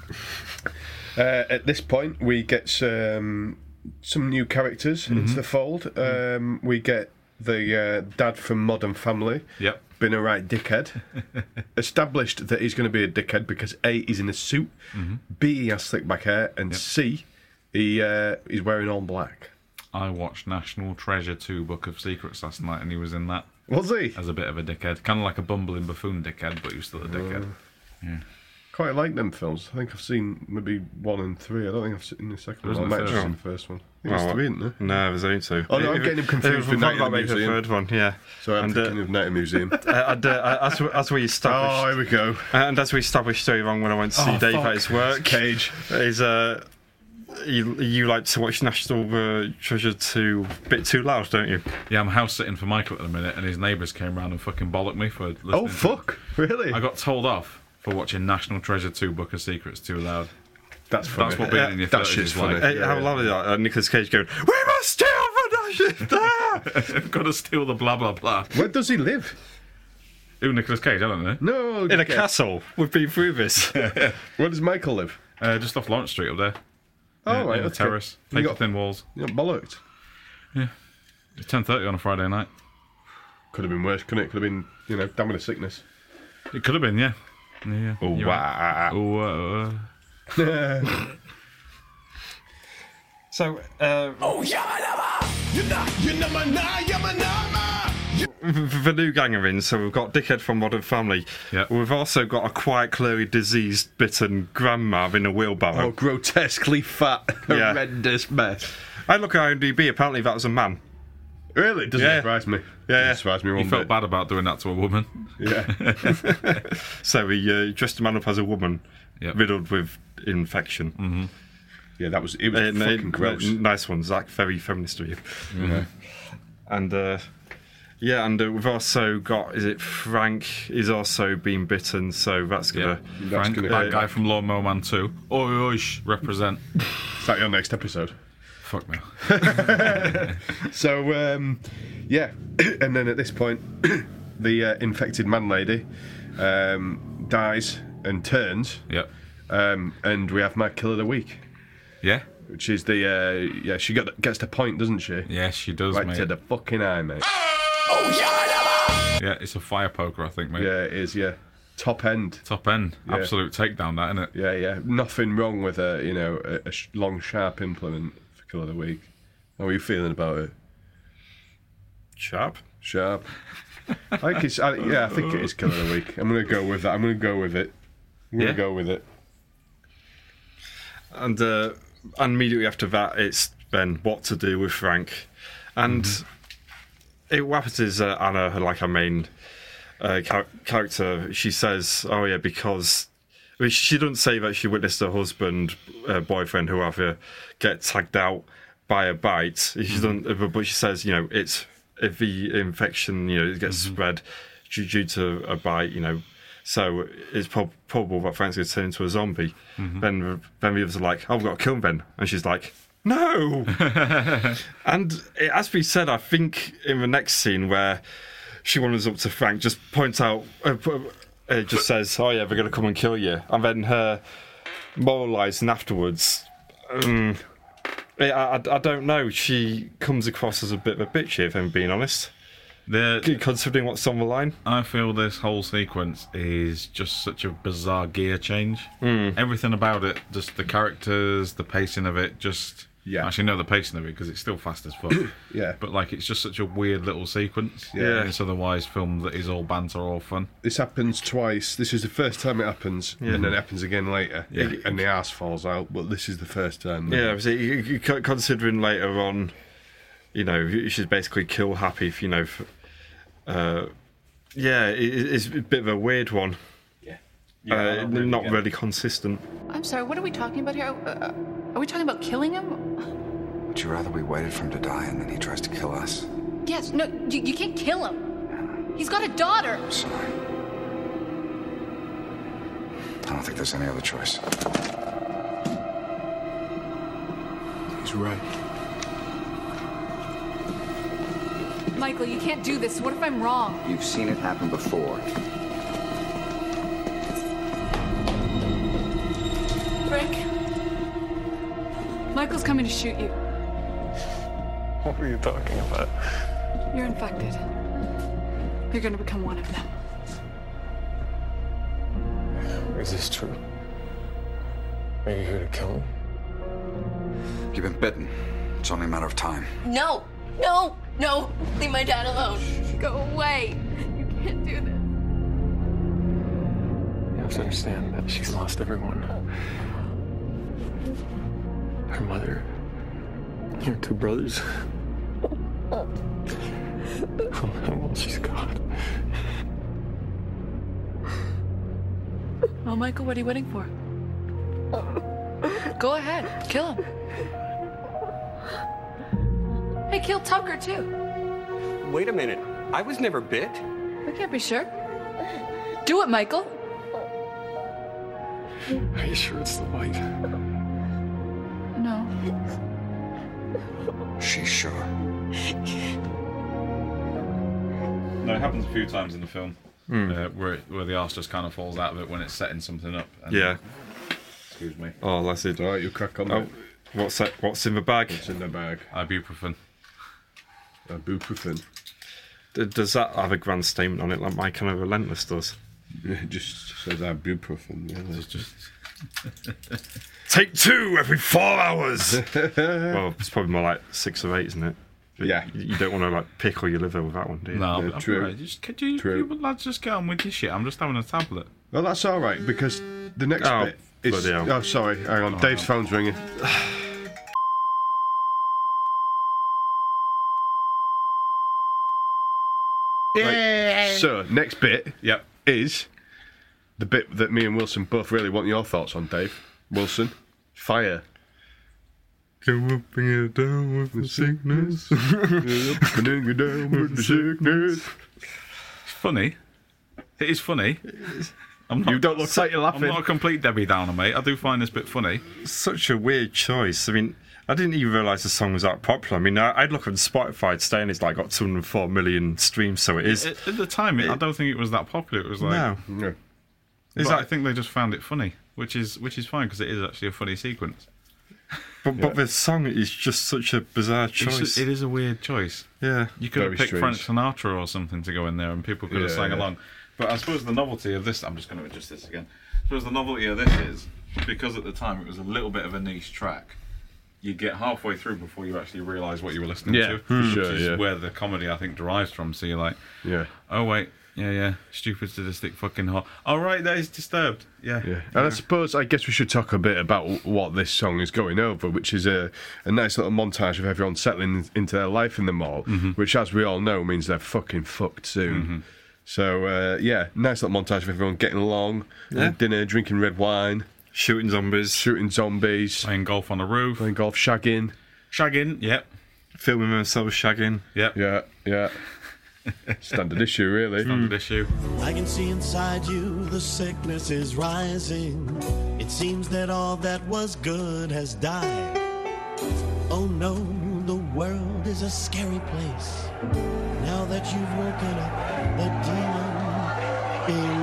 uh, at this point, we get um, some new characters
Mm-hmm.
into the fold. Um, we get the uh, dad from Modern Family.
Yep.
Been a right dickhead. Established that he's going to be a dickhead because A, he's in a suit,
Mm-hmm.
B, he has slick back hair, and C, he uh, he's wearing all black.
I watched National Treasure two Book of Secrets last night, and he was in that
Was he?
as a bit of a dickhead. Kind of like a bumbling buffoon dickhead, but he was still a dickhead. Yeah.
Quite like them films. I think I've seen maybe one and three. I don't think I've seen the second
There
one. I
isn't
might
a
have
third
just
one.
seen the first one. I think
Well,
there's three, isn't there?
No, there's only two.
Oh, no, I'm getting him confused with
Night
Night in the
the
Museum.
third one, yeah.
So I'm
and, uh,
thinking of Night at the Museum.
uh, and uh, as, we- as we established,
Oh, here we go.
and as we established very wrong when I went to see
Oh,
Dave
fuck.
at his work,
Cage.
is uh, you, you like to watch National uh, Treasure two a bit too loud, don't you?
Yeah, I'm house sitting for Michael at the minute, and his neighbours came round and fucking bollocked me for listening.
Oh,
to-
fuck. Really?
I got told off for watching National Treasure two Book of Secrets too loud.
That's funny.
That's what being in your
that
thirties
shit's
is
funny.
like.
Hey, how lovely that uh, Nicolas Cage going, "We must steal the National."
I've got to steal the blah blah blah.
Where does he live?
Who, Nicolas Cage? I don't know.
No.
In a
yeah.
castle. We've been through this.
Where does Michael live?
Uh, just off Lawrence Street up there.
Oh,
Yeah,
right.
in the
okay.
terrace.
You
Paper
got-
thin walls.
You got bollocked.
It's ten thirty on a Friday night.
Could have been worse, couldn't it? Could have been, you know, damn with a sickness.
It could have been, yeah. Yeah. yeah.
Oh,
You're right.
wow.
Oh, uh, uh.
So, uh,
Oh, yeah, you know, you know, man, nah, yeah, man, nah, man.
the new gang are in, so we've got Dickhead from Modern Family.
Yep.
We've also got a quite clearly diseased, bitten grandma in a
Oh,
wheelbarrow.
grotesquely fat,
Yeah.
horrendous mess.
I look at IMDb, apparently that was a man.
Really? Doesn't
Yeah.
surprise me.
Yeah, yeah.
Doesn't surprise me one
He felt
bit.
bad about doing that to a woman.
Yeah.
So he uh, dressed a man up as a woman,
Yep.
riddled with infection.
Mm-hmm.
Yeah, that was, it was
Uh, n-
fucking
n-
gross.
Nice one, Zach. Very feminist of you.
Yeah.
And uh, yeah, and uh, we've also got, is it Frank is also been bitten, so that's gonna.
Yeah.
That's
Frank,
gonna-
bad
uh,
guy from Lawnmower Man two. Oi, oi, sh, represent.
Is that your next episode?
Fuck me.
So, um, yeah. And then at this point, the uh, infected man lady um, dies and turns.
Yep.
Um, and we have my kill of the week,
Yeah?
which is the uh, yeah she got gets the point, doesn't she?
Yes, she does,
Right
mate.
to the fucking eye, mate.
Yeah, it's a fire poker, I think, mate.
Yeah, it is. Yeah, top end.
Top end.
Yeah.
Absolute takedown, that, innit?
Yeah, yeah. Nothing wrong with a you know a, a sh- long sharp implement for kill of the week. How are you feeling about it?
Sharp.
Sharp. I think it's I, yeah. I think it is kill of the week. I'm gonna go with that. I'm gonna go with it. I'm gonna
Yeah.
go with it.
And uh, and immediately after that, it's then what to do with Frank. And it what happens is uh, Anna, her, like our main uh, char- character, she says, "Oh yeah, because." I mean, she doesn't say that she witnessed her husband, uh, boyfriend, whoever, get tagged out by a bite. She doesn't, but she says, you know, it's if the infection, you know, it gets spread due, due to a bite, you know, so it's prob- probable that Frank's going to turn into a zombie. Then, then the others are like, "Oh, we've got to kill him then," and she's like, "No." And it, as we said, I think in the next scene where she wanders up to Frank, just points out. Uh, pu- It just says, "Oh yeah, they're going to come and kill you," and then her moralising afterwards. Um, I, I, I don't know. She comes across as a bit of a bitch, if I'm being honest.
The,
Considering what's on the line.
I feel this whole sequence is just such a bizarre gear change.
Mm.
Everything about it, just the characters, the pacing of it, just...
Yeah.
Actually, no, the pacing of it, because it's still fast as fuck.
Yeah.
But, like, it's just such a weird little sequence.
Yeah.
It's otherwise filmed that is all banter, all fun.
This happens twice. This is the first time it happens, and then it happens again later.
Yeah.
And the arse falls out. But this is the first time.
Yeah, obviously, you, you, you- considering later on, you know, you should basically kill Happy, if you know. For, uh, yeah, it, it's a bit of a weird one.
Yeah,
uh,
not really
not
get
really consistent.
I'm sorry, what are we talking about here? Uh, are we talking about killing him?
Would you rather we waited for him to die and then he tries to kill us?
Yes, no, you, you can't kill him. He's got a daughter.
I'm sorry. I don't think there's any other choice.
He's right.
Michael, you can't do this. What if I'm wrong?
You've seen it happen before.
Frank? Michael's coming to shoot you.
What were you talking about?
You're infected. You're gonna become one of them.
Is this true? Are you here to kill him?
You've been bitten. It's only a matter of time.
No! No! No! Leave my dad alone.
Go away. You can't do this.
You have to understand that she's lost everyone. Her mother, your two brothers. Oh, well, she's gone.
Oh, Michael, what are you waiting for? Go ahead. Kill him. Hey, kill Tucker, too.
Wait a minute. I was never bit.
We can't be sure. Do it, Michael.
Are you sure it's the white?
No.
She's sure.
No, it happens a few times in the film.
Mm.
Uh, where it, where the arse just kind of falls out of it when it's setting something up. And,
Yeah.
Excuse me.
Oh, that's it.
All right, you crack on.
Oh,
mate.
what's that? What's in the bag?
What's in the bag?
Ibuprofen.
Ibuprofen.
D- Does that have a grand statement on it, like My Kind of Relentless does?
It just says ibuprofen. Yeah,
It's just.
Take two every four hours. Well, it's probably more like six or eight, isn't it? But
Yeah.
You, you don't want to like pickle your liver with that one, do you?
No,
Yeah,
I'm
true.
alright. Just, could you,
True.
you lads just get on with your shit? I'm just having a tablet.
Well, that's all right because the next
Oh,
bit is.
bloody hell.
Oh, sorry. Hang on. Dave's phone's ringing. Right, so, next bit
Yep.
is the bit that me and Wilson both really want your thoughts on, Dave. Wilson, fire.
Come up and get down with the sickness.
Up and then get down with the sickness.
It's funny. It is funny. I'm not,
You don't look like you're
I'm
laughing.
not a complete Debbie Downer, mate. I do find this bit funny.
Such a weird choice. I mean, I didn't even realise the song was that popular. I mean, I, I'd look at Spotify today and it's like got two hundred four million streams, so it is.
At, at the time, it, I don't think it was that popular. It was like.
No.
Yeah.
But
Is
I
that,
think they just found it funny, which is which is fine because it is actually a funny sequence.
but, but the song is just such a bizarre
It's
choice.
just- it is a weird choice.
Yeah.
You could
Very
have picked
strange.
Frank Sinatra or something to go in there, and people could have
Yeah,
sang
yeah.
along. But I suppose the novelty of this, I'm just going to adjust this again. I suppose the novelty of this is because at the time it was a little bit of a niche track. You get halfway through before you actually realise what you were listening
Yeah,
to,
for
which
sure,
is
yeah.
where the comedy I think derives from. So you're like,
Yeah.
oh wait, yeah, yeah, stupid, sadistic, fucking hot. All right, that is Disturbed. Yeah,
Yeah, and I suppose I guess we should talk a bit about what this song is going over, which is a, a nice little montage of everyone settling into their life in the mall,
Mm-hmm.
which, as we all know, means they're fucking fucked soon. So uh, yeah, nice little montage of everyone getting along,
Yeah.
and dinner, drinking red wine,
Shooting zombies,
shooting zombies,
playing golf on the roof,
playing golf, shagging.
shagging. Yep,
filming themselves shagging.
yep.
Yeah, yeah. Standard issue, really.
Standard issue.
I can see inside you the sickness is rising. It seems that all that was good has died. Oh no, the world is a scary place. Now that you've woken up the demon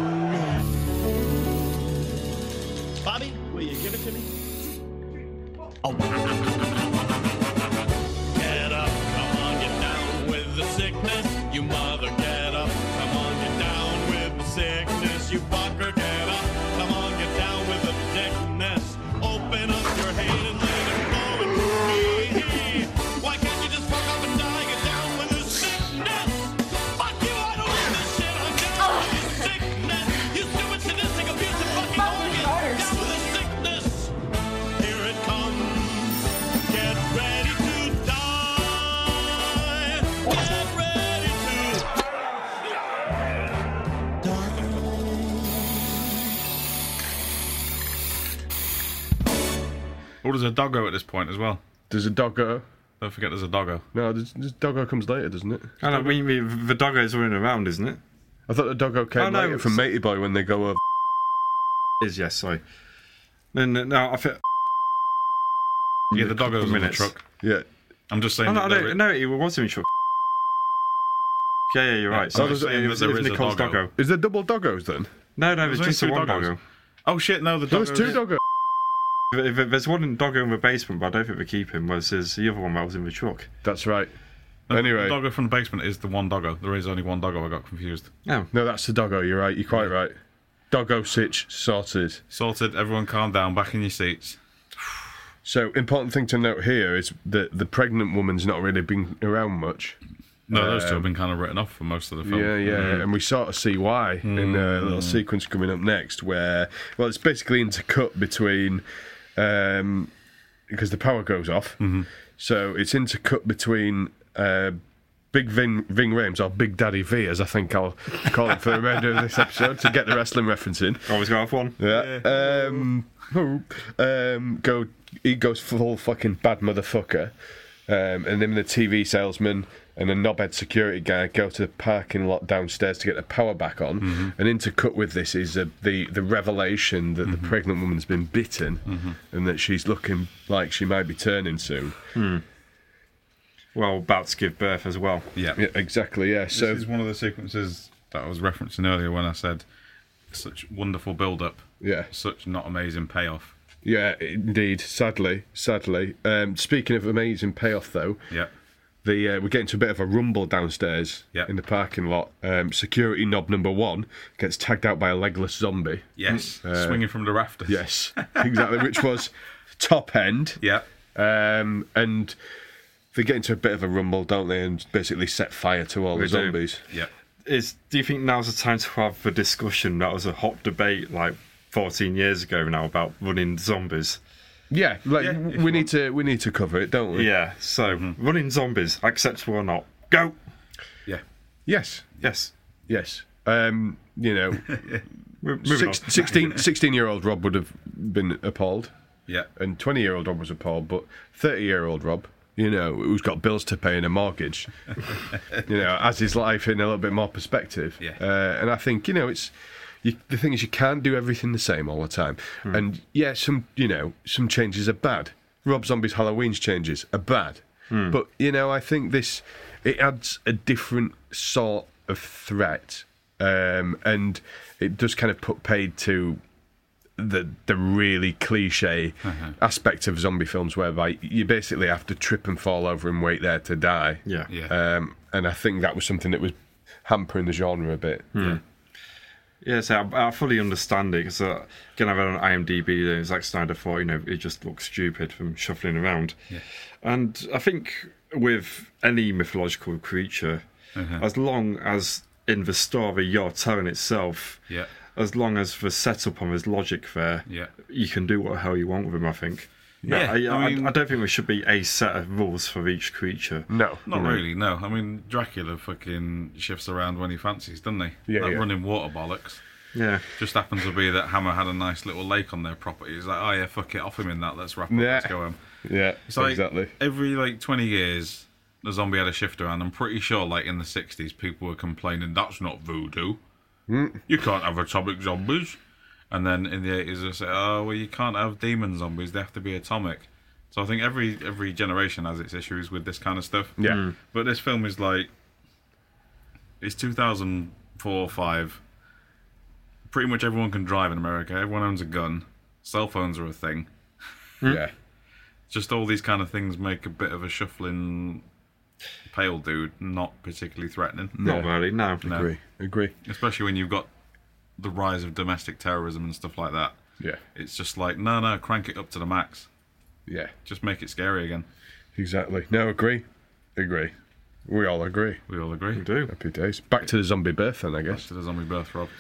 in me. Bobby, will you give it to me? Oh. Get up, come on, get down with the sickness. You mother, get up, come on, get down with the sickness. You fucker, get up, come on, get down with the sickness. Open up your hate and let it go and me. Why can't you just fuck up and die? Get down with the sickness. Fuck you, I don't want this shit. I'm down with the sickness. You stupid, sadistic, abusive fucking organ. Down with the sickness. Here it comes.
Oh, there's a doggo at this point as well.
There's a doggo.
Don't forget there's a doggo.
No, there's, there's doggo comes later, doesn't it?
I don't mean the doggo's running around, isn't it?
I thought the doggo came
Oh, no,
later from Matey Boy when they go over.
Is yes, sorry. No, no, no I think.
Yeah, the doggo's in the truck.
Yeah.
I'm just saying.
Oh, no,
that
I
there
don't,
is-
no, it was in truck. Yeah, yeah, you're right.
So
So
I'm
it was,
saying
it
that
was,
there
it was
is a
Nicole's
doggo.
doggo.
Is there double doggos then?
No, no, there's
There's
just the
only
one
two
doggo.
doggos. Oh shit! No, the
There's
doggo.
two doggos.
If- if There's one doggo in the basement, but I don't think they keep him. Whereas there's the other one that was in the truck.
That's right.
No,
Anyway.
the doggo from the basement is the one doggo. There is only one doggo. I got confused.
Oh.
No, that's the doggo. You're right. You're quite right. Doggo sitch sorted.
Sorted. Everyone, calm down. Back in your seats.
So, important thing to note here is that the pregnant woman's not really been around much.
No, those two
Um,
have been kind of written off for most of the film.
Yeah, yeah,
Mhm.
and we sort of see why in a little sequence coming up next, where well, it's basically intercut between um, because the power goes off, so it's intercut between uh, Big Ving, Ving Rhames, or Big Daddy V, as I think I'll call it for the remainder of this episode to get the wrestling reference in.
Always go off one.
Yeah. Um, um, go. He goes full fucking bad motherfucker, um, and then the T V salesman and a knobhead security guy go to the parking lot downstairs to get the power back on.
Mm-hmm.
And intercut with this is uh, the the revelation that
Mm-hmm.
the pregnant woman's been bitten,
Mhm.
and that she's looking like she might be turning soon.
Hmm. Well, about to give birth as well.
Yeah.
Yeah, exactly. Yeah.
This
So
is one of the sequences that I was referencing earlier when I said such wonderful build-up.
Yeah.
Such not amazing payoff.
yeah, indeed. Sadly, sadly. Um, speaking of amazing payoff, though.
Yeah.
The, uh, we're getting to a bit of a rumble downstairs
Yep.
in the parking lot. Um, security knob number one gets tagged out by a legless zombie.
Yes.
Uh,
Swinging from the rafters.
Yes, exactly, which was top end.
Yeah.
Um, and they get into a bit of a rumble, don't they, and basically set fire to all
We
the
do.
zombies.
Yeah.
Is do you think now's the time to have the discussion that was a hot debate like fourteen years ago now about running zombies?
Yeah, like
Yeah, if
we
you
need to we need to cover it, don't we?
Yeah. So running zombies, acceptable or not? Go.
Yeah.
Yes.
Yes.
Yes. Um, you know,
Moving
six,
on.
sixteen, sixteen-year-old Rob would have been appalled.
Yeah.
And twenty-year-old Rob was appalled, but thirty-year-old Rob, you know, who's got bills to pay and a mortgage, you know, has his life in a little bit more perspective.
Yeah.
Uh, and I think, you know, it's... You, the thing is, you can't do everything the same all the time.
Hmm.
And, yeah, some, you know, some changes are bad. Rob Zombie's Halloween's changes are bad.
Hmm.
But, you know, I think this... It adds a different sort of threat. Um, and it does kind of put paid to the the really cliche
Uh-huh.
aspect of zombie films whereby you basically have to trip and fall over and wait there to die.
Yeah.
Yeah.
Um, and I think that was something that was hampering the genre a bit.
Yeah. Yeah, so I, I fully understand it because uh, again, I've had on IMDb, uh, Zack Snyder thought, you know, it just looks stupid from shuffling around.
Yeah.
And I think with any mythological creature,
Uh-huh.
as long as in the story you're telling itself,
Yeah.
as long as the setup and there's logic there,
Yeah.
you can do what the hell you want with them, I think.
Yeah,
I, I,
I mean-
I don't think there should be a set of rules for each creature.
No.
Not
You know.
really, no. I mean, Dracula fucking shifts around when he fancies, doesn't he?
Yeah,
That
yeah.
running water bollocks.
Yeah.
Just happens to be that Hammer had a nice little lake on their property. He's like, oh yeah, fuck it, off him in that, let's wrap up,
Yeah.
let's go home.
Yeah,
It's like
exactly.
every like twenty years, the zombie had a shift around. I'm pretty sure, like in the sixties, people were complaining that's not voodoo.
Mm.
You can't have atomic zombies. And then in the eighties, they say, oh well, you can't have demon zombies. They have to be atomic. So I think every every generation has its issues with this kind of stuff.
Yeah. Mm.
But this film is like, it's two thousand four or five. Pretty much everyone can drive in America. Everyone owns a gun. Cell phones are a thing.
Yeah.
Just all these kind of things make a bit of a shuffling pale dude not particularly threatening.
Not really, no.
No.
Agree. Agree.
Especially when you've got the rise of domestic terrorism and stuff like that.
Yeah.
It's just like, no, no, crank it up to the max.
Yeah.
Just make it scary again.
Exactly. No, agree. Agree. We all agree.
We all agree.
We do.
Happy days. Back to the zombie birth then, I
Back
guess.
to the zombie birth, Rob.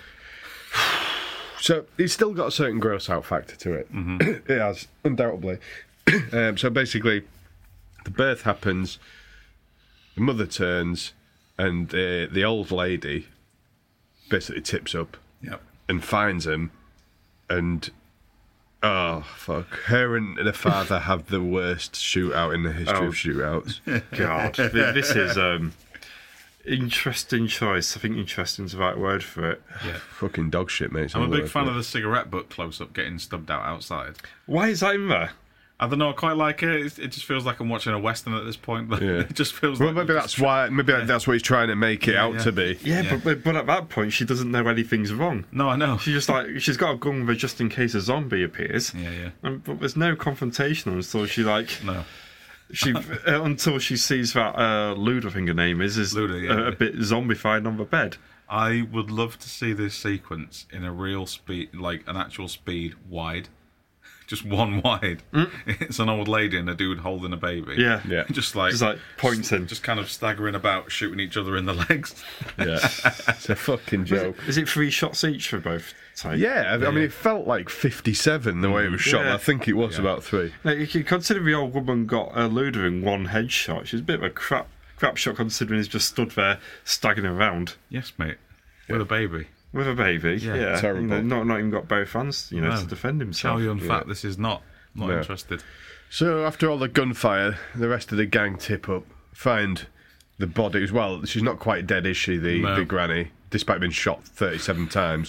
So it's still got a certain gross out factor to it.
Mm-hmm.
It has, undoubtedly. um, so basically, the birth happens, the mother turns, and the the old lady basically tips up
Yep.
and finds him, and Oh, fuck. Her and the father have the worst shootout in the history
Oh.
of shootouts.
God, this is um, interesting choice. I think interesting is the right word for it.
Yeah.
Fucking dog shit, mate.
I'm a big fan of the cigarette butt close-up getting stubbed out outside.
Why is that in there?
I don't know, I quite like it. It's- It just feels like I'm watching a Western at this point. But
Yeah.
It just feels
Well,
like...
maybe that's why. Maybe that's what he's trying to make it
Yeah,
out
yeah.
to be.
Yeah,
Yeah.
But, but but at that point, she doesn't know anything's wrong.
No, I know.
She just like she's got a gun with her just in case a zombie appears.
Yeah, yeah.
And, but there's no confrontation until she like
No.
she uh, until she sees that uh, Luda, I think her name is, is
Luda, yeah,
a,
yeah.
a bit zombified on the bed.
I would love to see this sequence in a real speed, like an actual speed wide. Just one wide.
Mm.
It's an old lady and a dude holding a baby.
Yeah.
Yeah.
Just like,
Just like pointing.
just kind of staggering about, shooting each other in the legs.
Yeah. It's a fucking
Is it-
joke.
Is it three shots each for both types?
Yeah, I, I mean,
Yeah.
it felt like fifty-seven the way it was shot.
Yeah.
I think it was
Yeah.
about three.
Now, you can consider the old woman got a Luda in one headshot. She's a bit of a crap crap shot considering he's just stood there staggering around
Yes, mate. With a baby.
with a baby.
Yeah,
Yeah,
terrible.
You know, not not even got both hands, you know,
No.
to defend himself.
Chow Yun
Yeah.
Fat, this is not. Not
No.
interested.
So after all the gunfire, the rest of the gang tip up, find the body as well. She's not quite dead, is she? The
No.
the granny, despite being shot thirty-seven times.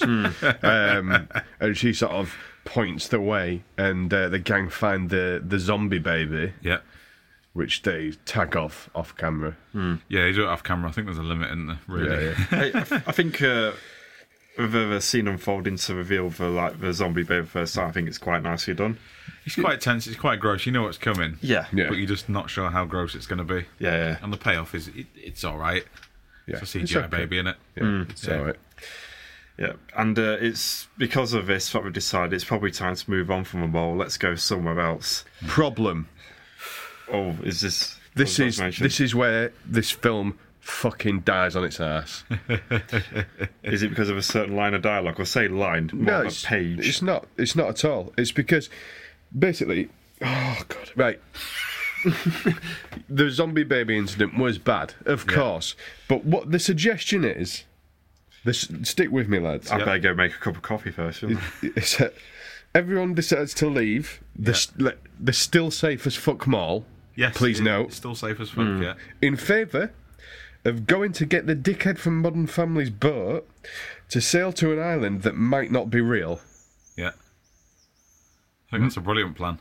um, and she sort of points the way, and uh, the gang find the the zombie baby,
Yeah.
which they tag off off camera.
Yeah, you do it off camera. I think there's a limit, isn't there? Really?
Yeah, yeah.
I, I th- I think uh, with the scene unfolding to reveal the like the zombie baby first time, I think it's quite nicely done.
It's quite tense. It's quite gross. You know what's coming.
Yeah,
Yeah.
But you're just not sure how gross it's going to be.
yeah, yeah.
And the payoff is it, it's all right.
Yeah,
It's a C
it's
G I
okay.
baby, innit?
Yeah, it's
Yeah.
all right.
Yeah, and uh, it's because of this that we've decided it's probably time to move on from the mole. Let's go somewhere else.
Problem.
Oh, is this?
This
was
is
that mentioned?
this is where this film fucking dies on its ass.
Is it because of a certain line of dialogue, or say line, more
No,
of
it's,
a page?
it's not. It's not at all. It's because basically, oh god, right. The zombie baby incident was bad, of course. But what the suggestion is, this stick with me, lads.
I better go make a cup of coffee first. shouldn't I?
It's that everyone decides to leave. The
Yeah.
st- the still safe as fuck mall.
Yes.
Please
it-
note.
It's still safe as fuck.
Hmm.
Yeah.
In favour of going to get the dickhead from Modern Family's boat to sail to an island that might not be real.
Yeah. I think that's a brilliant plan.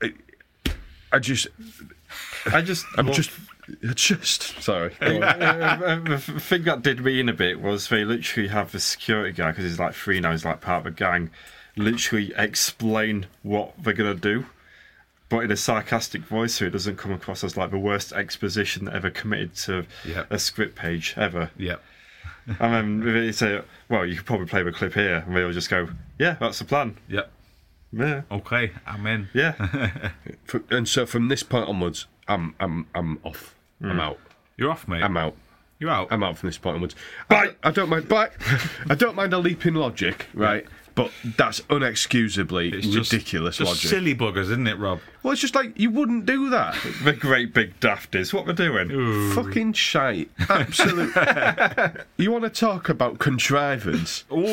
I just,
I just,
I'm
love-
just, just sorry.
Uh, uh, the thing that did me in a bit was they literally have the security guy, because he's like free now, he's like part of the gang, literally explain what they're going to do, but in a sarcastic voice, so it doesn't come across as like the worst exposition ever committed to
Yep.
a script page ever.
Yeah.
And then they say, well, you could probably play the clip here, and they'll just go, yeah, that's the plan.
Yep.
Yeah.
Okay, I'm in.
Yeah.
F- And so from this point onwards, I'm, I'm, I'm off. I'm out.
You're off, mate.
I'm out.
You're out.
I'm out from this point onwards. I, I don't mind. But I don't mind a leap in logic, right? But that's unexcusably
It's just-
ridiculous
just
logic.
silly buggers, isn't it, Rob?
Well, it's just like you wouldn't do that.
The great big dafties. What we're doing.
Fucking shite. Absolute. You want to talk about contrivance?
Oh,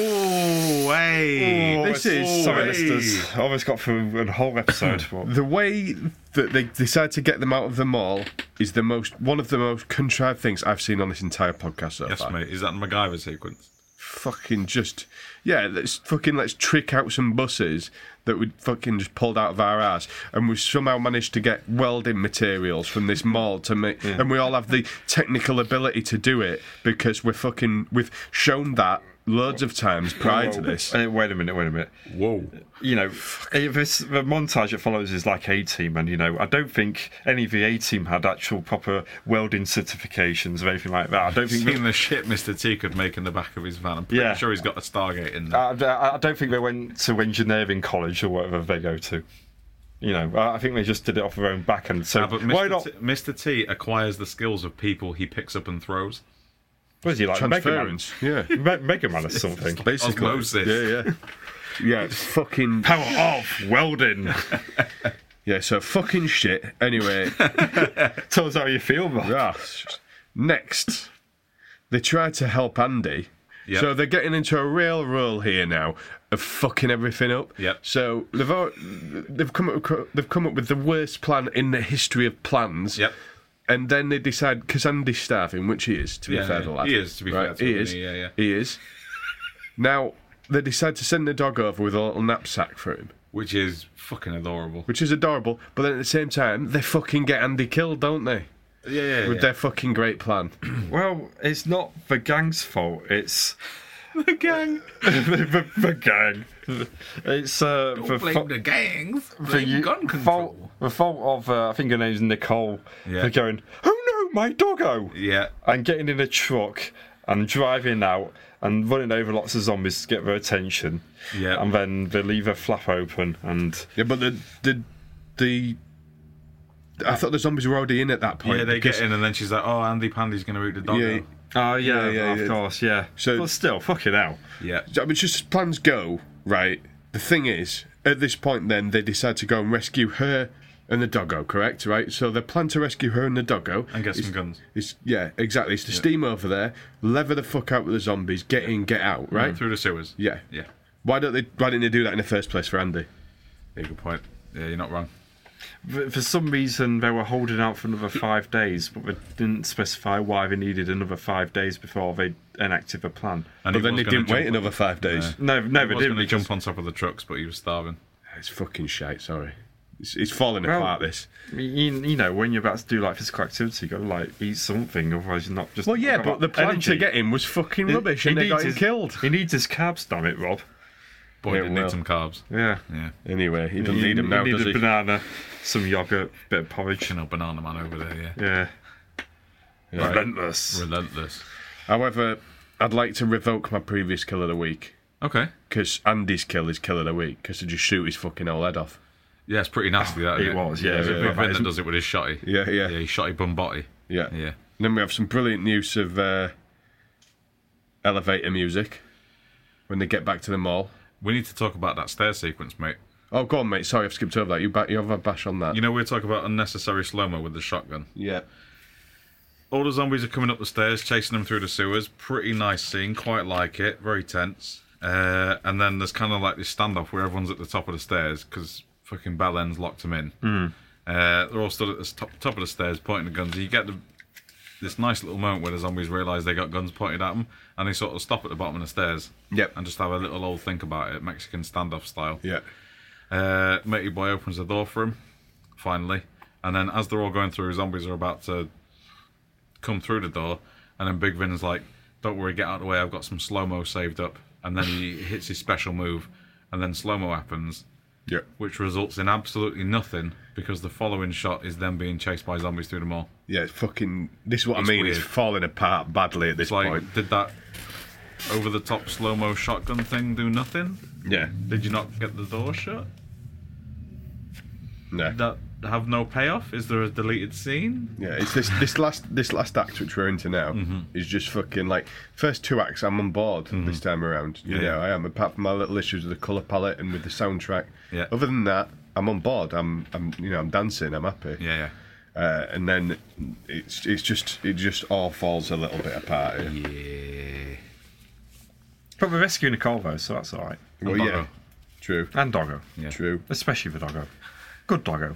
hey.
Oh,
This
it's-
is-
sorry,
hey.
listeners. I almost got through a whole episode. but-
The way that they decide to get them out of the mall is the most one of the most contrived things I've seen on this entire podcast so
Yes,
far.
mate. Is that the MacGyver sequence?
Fucking just yeah, let's fucking let's trick out some buses that we fucking just pulled out of our ass, and we've somehow managed to get welding materials from this mall to make, and we all have the technical ability to do it because we're fucking we've shown that loads of times prior to this.
Uh, wait a minute, wait a minute.
Whoa.
You know, if this, the montage that follows is like A-Team, and, you know, I don't think any of the A-Team had actual proper welding certifications or anything like that. I don't think...
Seen the shit Mister T could make in the back of his van. I'm pretty
Yeah.
sure he's got a Stargate in there.
I, I I don't think they went to engineering college or whatever they go to. You know, I I think they just did it off their own back end. So
Ah, but
why
Mister
not...
T, Mister T acquires the skills of people he picks up and throws.
What is he, like Mega Man?
Transference, yeah.
Me- Mega Man or something.
Basically,
Osmosis.
yeah, yeah, yeah. It's fucking
Power off, welding.
yeah. So fucking shit. Anyway,
Tell us how you feel, man.
ah, next, they try to help Andy.
Yep.
So they're getting into a real role here now of fucking everything up.
Yep.
So they've al- they've come up they've come up with the worst plan in the history of plans.
Yep.
And then they decide, because Andy's starving, which he is, to be
Yeah,
fair
yeah.
to the lad.
He is, to be
right?
fair to
he
him,
is.
yeah, yeah.
He is. Now, they decide to send the dog over with a little knapsack for him.
Which is fucking adorable.
Which is adorable, but then at the same time, they fucking get Andy killed, don't they?
Yeah, yeah,
With
yeah.
their fucking great plan.
Well, it's not the gang's fault. It's
the gang.
the, the gang. It's uh,
Don't
the
blame
fo-
the gangs.
the
Blame
you-
gun control.
fault. The fault of uh, I think her name's Nicole.
Yeah.
They're going, oh no, my doggo!
Yeah.
And getting in a truck and driving out and running over lots of zombies to get their attention.
Yeah.
And then they leave a flap open and
Yeah, but the the the. I thought the zombies were already in at that point.
Yeah, they
because-
get in and then she's like, oh, Andy Pandy's going to eat the dog.
Yeah.
out.
Oh yeah,
Yeah, yeah,
of
yeah.
course, yeah.
So-
but still, fucking hell.
Yeah.
I mean, just as plans go, right? The thing is, at this point, then they decide to go and rescue her and the doggo. Correct, right? So they plan to rescue her and the doggo
And get some
It's-
guns.
It's, yeah, exactly. It's to steam over there, lever the fuck out with the zombies, get in, get out, right?
Through the sewers.
Yeah.
Yeah.
Why don't they? Why didn't they do that in the first place for Andy?
Yeah, good point. Yeah, you're not wrong.
For for some reason, they were holding out for another five days, but they didn't specify why they needed another five days before they enacted the plan.
And
But
he
then
was
they
gonna
didn't wait
jump-
another five days.
Yeah.
No, no,
He
they
was
didn't.
going to
because-
jump on top of the trucks, but he was starving.
It's fucking shite. Sorry, it's, it's falling
Well,
apart. This.
You, you know, when you're about to do like physical activity, you got to like eat something, otherwise you're not just.
Well, yeah,
got
but the
that
plan
energy.
to get him was fucking
He-
rubbish,
he
and they
needs
got him
his-
killed.
He needs his carbs, damn it, Rob.
Boy,
Yeah,
did
well.
need some carbs.
Yeah.
Yeah.
Anyway, he doesn't
You-
need him
you
now,
need
does
a
he?
banana, some yogurt, bit of porridge.
You know, banana man over there, yeah.
Yeah.
Right.
Relentless.
Relentless.
However, I'd like to revoke my previous kill of the week.
Okay.
Because Andy's kill is kill of the week, because to just shoot his fucking old head off.
Yeah, it's pretty nasty, that,
It
isn't
was, yeah.
There's a
Yeah,
big
yeah.
vid that does it with his shotty.
Yeah, yeah.
Yeah, his shotty bum body.
Yeah.
Yeah.
And then we have some brilliant use of uh, elevator music when they get back to the mall.
We need to talk about that stair sequence, mate.
Oh, go on, mate. Sorry, I've skipped over that. You, ba- you have a bash on that.
You know, we were talking about unnecessary slow-mo with the shotgun.
Yeah.
All the zombies are coming up the stairs, chasing them through the sewers. Pretty nice scene, quite like it. Very tense. Uh, and then there's kind of like this standoff where everyone's at the top of the stairs because fucking Bellend's locked them in.
Mm.
Uh, they're all stood at the top, top of the stairs pointing the guns. You get the, this nice little moment where the zombies realise they got guns pointed at them and they sort of stop at the bottom of the stairs.
Yep.
And just have a little old think about it, Mexican standoff style.
Yeah.
Uh, Matey Boy opens the door for him, finally. And then as they're all going through, zombies are about to come through the door. And then Big Vin's like, don't worry, get out of the way, I've got some slow-mo saved up. And then he hits his special move, and then slow-mo happens.
Yeah.
Which results in absolutely nothing, because the following shot is them being chased by zombies through the mall.
Yeah, it's fucking... This is what
It's
I mean.
weird.
It's falling apart badly at this
It's like,
point.
did that over-the-top slow-mo shotgun thing do nothing?
Yeah.
Did you not get the door shut?
No.
Did that have no payoff? Is there a deleted scene?
Yeah, it's this this last this last act which we're into now
Mm-hmm.
is just fucking like first two acts I'm on board this time around. You
Yeah,
know,
yeah.
I am apart from my little issues with the colour palette and with the soundtrack.
Yeah.
Other than that, I'm on board. I'm I'm you know I'm dancing. I'm happy.
Yeah, yeah.
Uh, and then it's it's just it just all falls a little bit apart.
Yeah.
But we're rescuing Nicole though, so that's all right.
Well,
And
yeah.
Doggo.
True.
And Doggo,
Yeah.
True.
especially the Doggo. Good Doggo.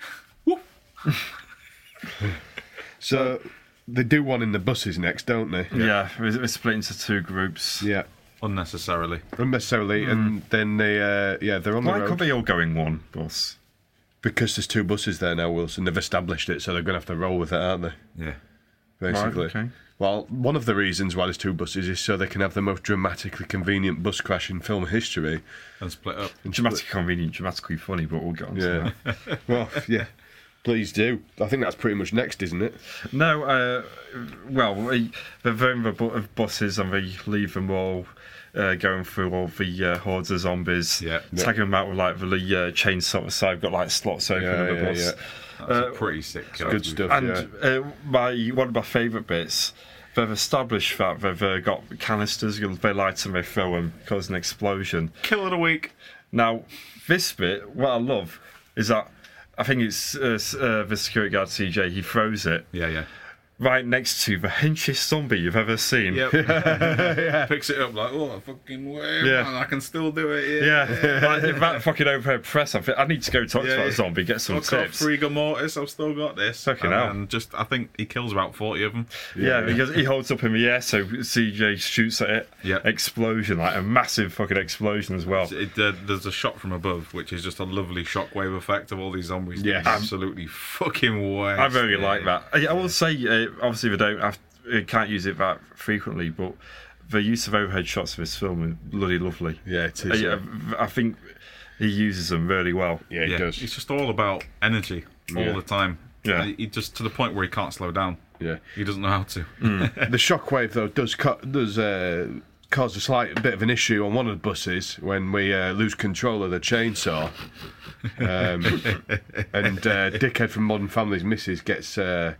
So they do one in the buses next, don't they?
Yeah, we're, we're split into two groups.
Yeah.
Unnecessarily.
Unnecessarily, and then they uh, yeah they're on
Why
the road
could they all go in one bus?
because there's two buses there now, Wilson. They've established it, so they're going to have to roll with it, aren't they?
Yeah.
Basically.
Right, okay.
Well, one of the reasons why there's two buses is so they can have the most dramatically convenient bus crash in film history.
And split up.
And
Dramatically convenient, dramatically funny, but we'll get on to
Yeah.
that.
Well, yeah. Please do. I think that's pretty much next, isn't it?
No, uh, well, we- they're in the bu- of buses and they leave them all uh, going through all the uh, hordes of zombies,
Yeah.
tagging them out with like the uh, chainsaw on the side, got like slots open
Yeah,
in the
yeah,
bus.
yeah.
That's
Uh,
a pretty sick kill.
Good stuff,
And
yeah.
uh, my one of my favourite bits, they've established that they've uh, got canisters, they light them, they throw them, cause an explosion.
Kill of the week.
Now, this bit, what I love is that I think it's uh, s- uh, the security guard C J. He throws it,
Yeah, yeah.
right next to the henchiest zombie you've ever seen.
Yep. yeah. Picks it up like, oh, fucking way,
Yeah.
man, I can still do it.
Yeah,
Yeah.
like, if that fucking overhead press, I, think, I need to go talk
Yeah,
to that
yeah.
zombie, get some
I've got
tips.
three Mortis, I've still got this.
Fucking
and
hell.
then just, I think he kills about forty of them.
Yeah, because he holds up in the air, so C J shoots at it.
Yep.
Explosion, like a massive fucking explosion as well.
It, uh, there's a shot from above, which is just a lovely shockwave effect of all these zombies.
Yes.
Absolutely fucking waste.
I really
yeah.
like that. I, I will say, uh, obviously, they don't have, you can't use it that frequently, but the use of overhead shots for this film is bloody lovely.
Yeah, it is.
I, I think he uses them really well.
Yeah, he
Yeah,
does.
it's just all about energy all
Yeah.
the time.
Yeah.
He, he just to the point where he can't slow down.
Yeah.
He doesn't know how to.
The shockwave, though, does co- does uh, cause a slight bit of an issue on one of the buses when we uh, lose control of the chainsaw. Um, and uh, Dickhead from Modern Family's missus gets, uh,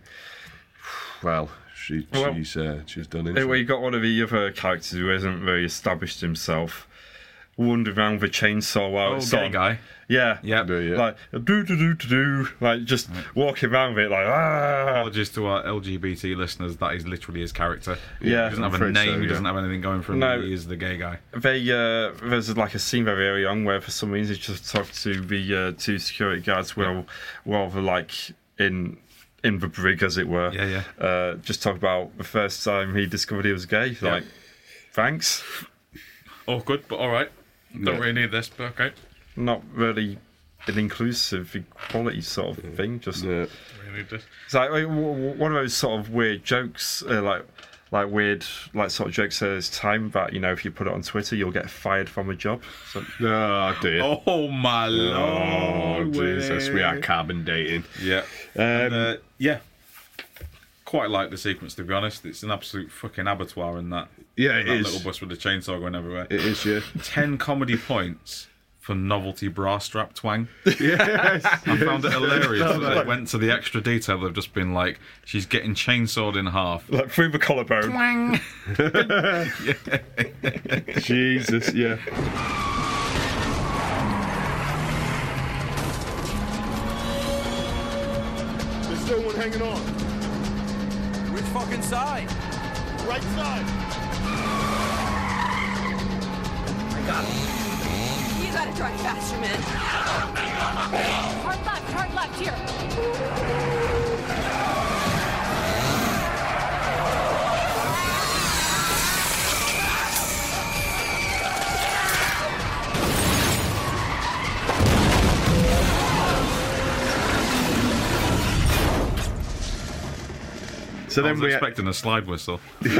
well, she,
Well,
she's uh, she's done it.
Anyway, you got one of the other characters who hasn't really established himself, wandering around with a chainsaw while
Oh,
it's
gay
on.
guy.
Yeah,
Yeah.
yeah.
like do do do do do, like just walking around with it, like ah.
Apologies to our L G B T listeners, that is literally his character.
Yeah,
he doesn't have
I'm
a
afraid
name,
so,
he
yeah.
doesn't have anything going for him.
No.
He is the gay guy.
They uh, there's like a scene very early on where for some reason he just talked to the uh, two security guards while while they're like in in the brig, as it were.
Yeah, yeah.
Uh, just talk about the first time he discovered he was gay.
Yeah.
Like, thanks.
Awkward, but all right. Don't
Yeah.
really need this, but okay.
Not really an inclusive equality sort of thing. Just
Yeah.
We need this.
it's like w- w- one of those sort of weird jokes, uh, like like weird like sort of jokes. There's time that you know if you put it on Twitter, you'll get fired from a job. So,
Oh, dear.
Oh my
Oh,
lord!
Jesus. We are carbon dating.
Yeah.
Um,
And, uh, yeah. Quite like the sequence, to be honest. It's an absolute fucking abattoir in that.
Yeah, it
that
is.
little bus with the chainsaw going everywhere.
It is, yeah.
Ten comedy points for novelty bra strap twang.
Yes.
I found it hilarious that they went to the extra detail. They've just been like, she's getting chainsawed in half.
like through the collarbone.
Twang.
Jesus, yeah.
There's still one hanging on.
Which fucking side?
Right side.
You gotta drive faster, man. Hard left, hard left, here.
So
I
then
was
we
expecting a slide whistle.
Oh,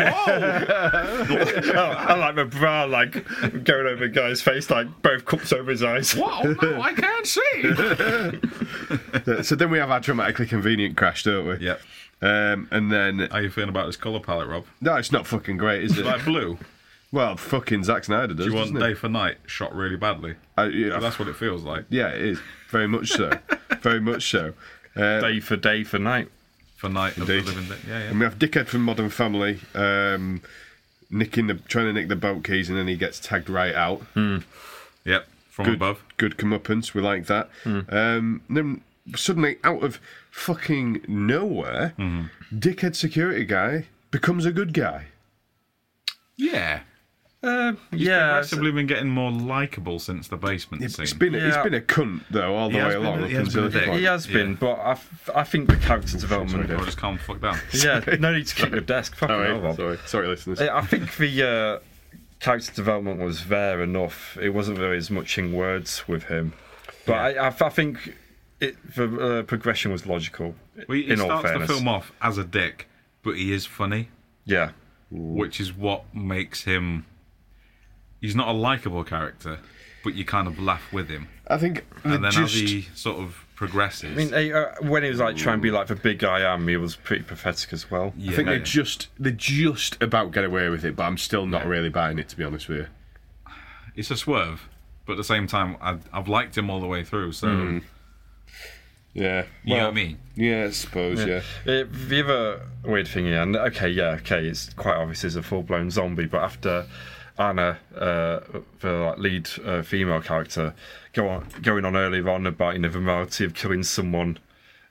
I like my bra like going over the guy's face, like both cups over his eyes.
Whoa, no, I can't see.
so then we have our dramatically convenient crash, don't we?
Yep.
Um, and then
How you feeling about this colour palette, Rob?
no, it's not fucking great, is it?
Like blue?
Well, fucking Zack Snyder does.
Do you want
doesn't
day for night shot really badly?
it? Uh, yeah,
That's what it feels like.
yeah, it is very much so. Very much so. Uh,
Day for day for night.
For night of the
Indeed.
living day. Yeah,
And
yeah.
we have Dickhead from Modern Family, um, nicking the trying to nick the boat keys, and then he gets tagged right out.
Yep. From
Good,
above.
good comeuppance. We like that. Um, then suddenly, out of fucking nowhere, Dickhead security guy becomes a good guy.
Yeah.
Uh,
He's
yeah,
progressively been getting more likeable since the basement scene.
It's been he's
Yeah.
been a cunt though all the
He has
way
been-
along.
he
up
has been
until
a
this
dick.
point.
he has been,
Yeah.
but I, f- I think the character development.
Or just calm the fuck down.
Yeah, no need to kick the desk. Fucking
Sorry,
hell, Rob.
sorry, sorry, listeners.
I I think the uh, character development was there enough. It wasn't really as much in words with him, but I, I, I think it, the uh, progression was logical.
Well, he
in all
starts the
fairness,
film off as a dick, but he is funny,
yeah,
which is what makes him. He's not a likable character, but you kind of laugh with him.
I think
And then
just,
as he sort of progresses,
I mean, eh, uh, when he was like trying to be like the big I am, he was pretty pathetic as well.
yeah,
I think
yeah.
they just they just about get away with it, but I'm still not really buying it, to be honest with you.
it's a swerve, but at the same time, I've, I've liked him all the way through. So
Mm. Yeah,
you know what I mean?
Yeah, I suppose. Yeah,
Uh, the other weird thing here, and okay, yeah, okay, it's quite obvious he's a full blown zombie, but after Anna, uh, the like, lead uh, female character, go on, going on earlier on about you know, the morality of killing someone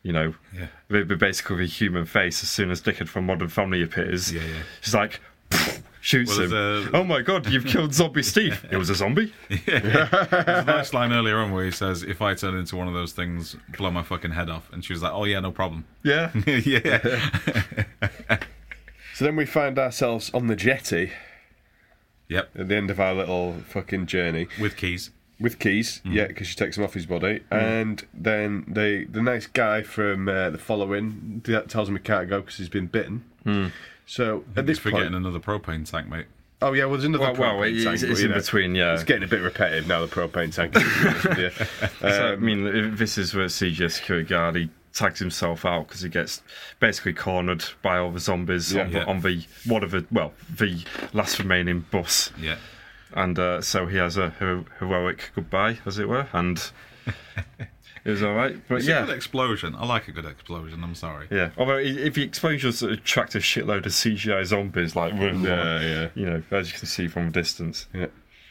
you know,
Yeah.
with with basically a human face as soon as Dickard from Modern Family appears.
Yeah, yeah.
She's like, shoots
Well,
him.
there's a-
Oh my god, you've killed Zombie Steve. It was a zombie?
There's a nice line earlier on where he says, if I turn into one of those things, blow my fucking head off. And she was like, oh yeah, no problem.
Yeah.
Yeah.
So then we find ourselves on the jetty
Yep.
at the end of our little fucking journey.
With keys.
With keys, yeah, because she takes them off his body. And then they, the nice guy from uh, the following that tells him he can't go because he's been bitten. So at this
He's forgetting
point...
another propane tank, mate.
Oh, yeah, well, there's another
Well,
propane
well, it's,
tank.
it's
but, you
in
know,
between, yeah.
It's getting a bit repetitive now, the propane tank. to be honest with you.
So, I
Um,
mean, if this is where C J security guard, he tags himself out because he gets basically cornered by all the zombies
Yeah.
on, the,
Yeah.
on the one of the well the last remaining bus,
Yeah.
and uh, so he has a hero- heroic goodbye, as it were, and it was all right. But
It's
yeah,
a good explosion. I like a good explosion, I'm sorry.
yeah. Although i- if the explosions attract a shitload of C G I zombies, like
Yeah, yeah.
you know, as you can see from a distance.
Yeah.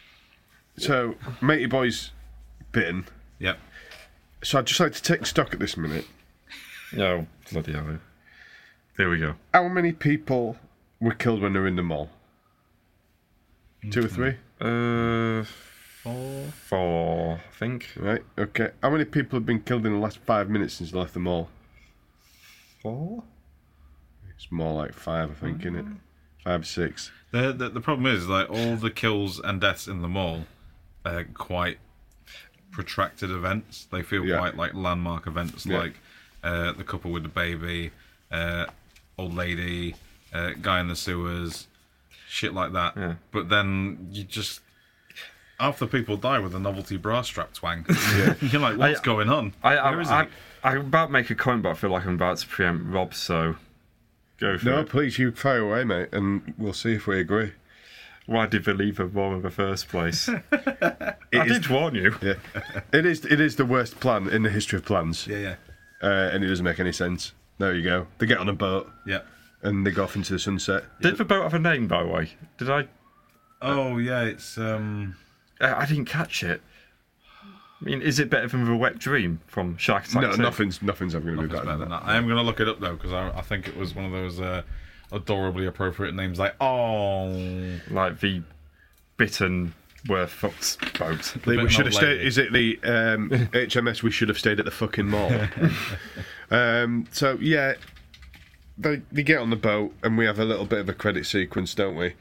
So, Matey Boy's bitten.
Yep.
So I'd just like to take stock at this minute.
Oh bloody hell! There we go.
How many people were killed when they were in the mall? Two or three?
Uh, four, four, I think.
Right, okay. How many people have been killed in the last five minutes since they left the mall?
Four.
It's more like five, I think, isn't it? Five, six.
The, the the problem is, like, all the kills and deaths in the mall are quite protracted events. They feel
Yeah.
quite like landmark events,
Yeah.
like uh, the couple with the baby, uh, old lady, uh, guy in the sewers, shit like that.
Yeah.
But then you just... half the people die with a novelty bra strap twang. You're like, what's
I-
going on?
I, I,
Where is
I,
he?
I'm about to make a comment, but I feel like I'm about to preempt Rob, so go for
No,
it.
please, you fire away, mate, and we'll see if we agree.
Why did they leave her mom in the first place? I
is-
did warn you.
Yeah. It is It is the worst plan in the history of plans.
Yeah, yeah.
Uh, and it doesn't make any sense. There you go. They get on a boat
Yeah.
and they go off into the sunset.
Did the boat have a name, by the way? Did I?
Oh, yeah, it's... um.
Uh, I didn't catch it. I mean, is it better than The Wet Dream from Shark Attack
No,
two?
nothing's nothing's ever going to be
Nothing's
better
better
than
than
that.
that. I am going to look it up, though, because I, I think it was one of those uh, adorably appropriate names, like, oh...
Like the bitten, were fucked boat.
We
bit
should
of
have
an old
stayed.
lady.
Is it the um, H M S? We should have stayed at the fucking mall. um, so yeah, they they get on the boat and we have a little bit of a credit sequence, don't we?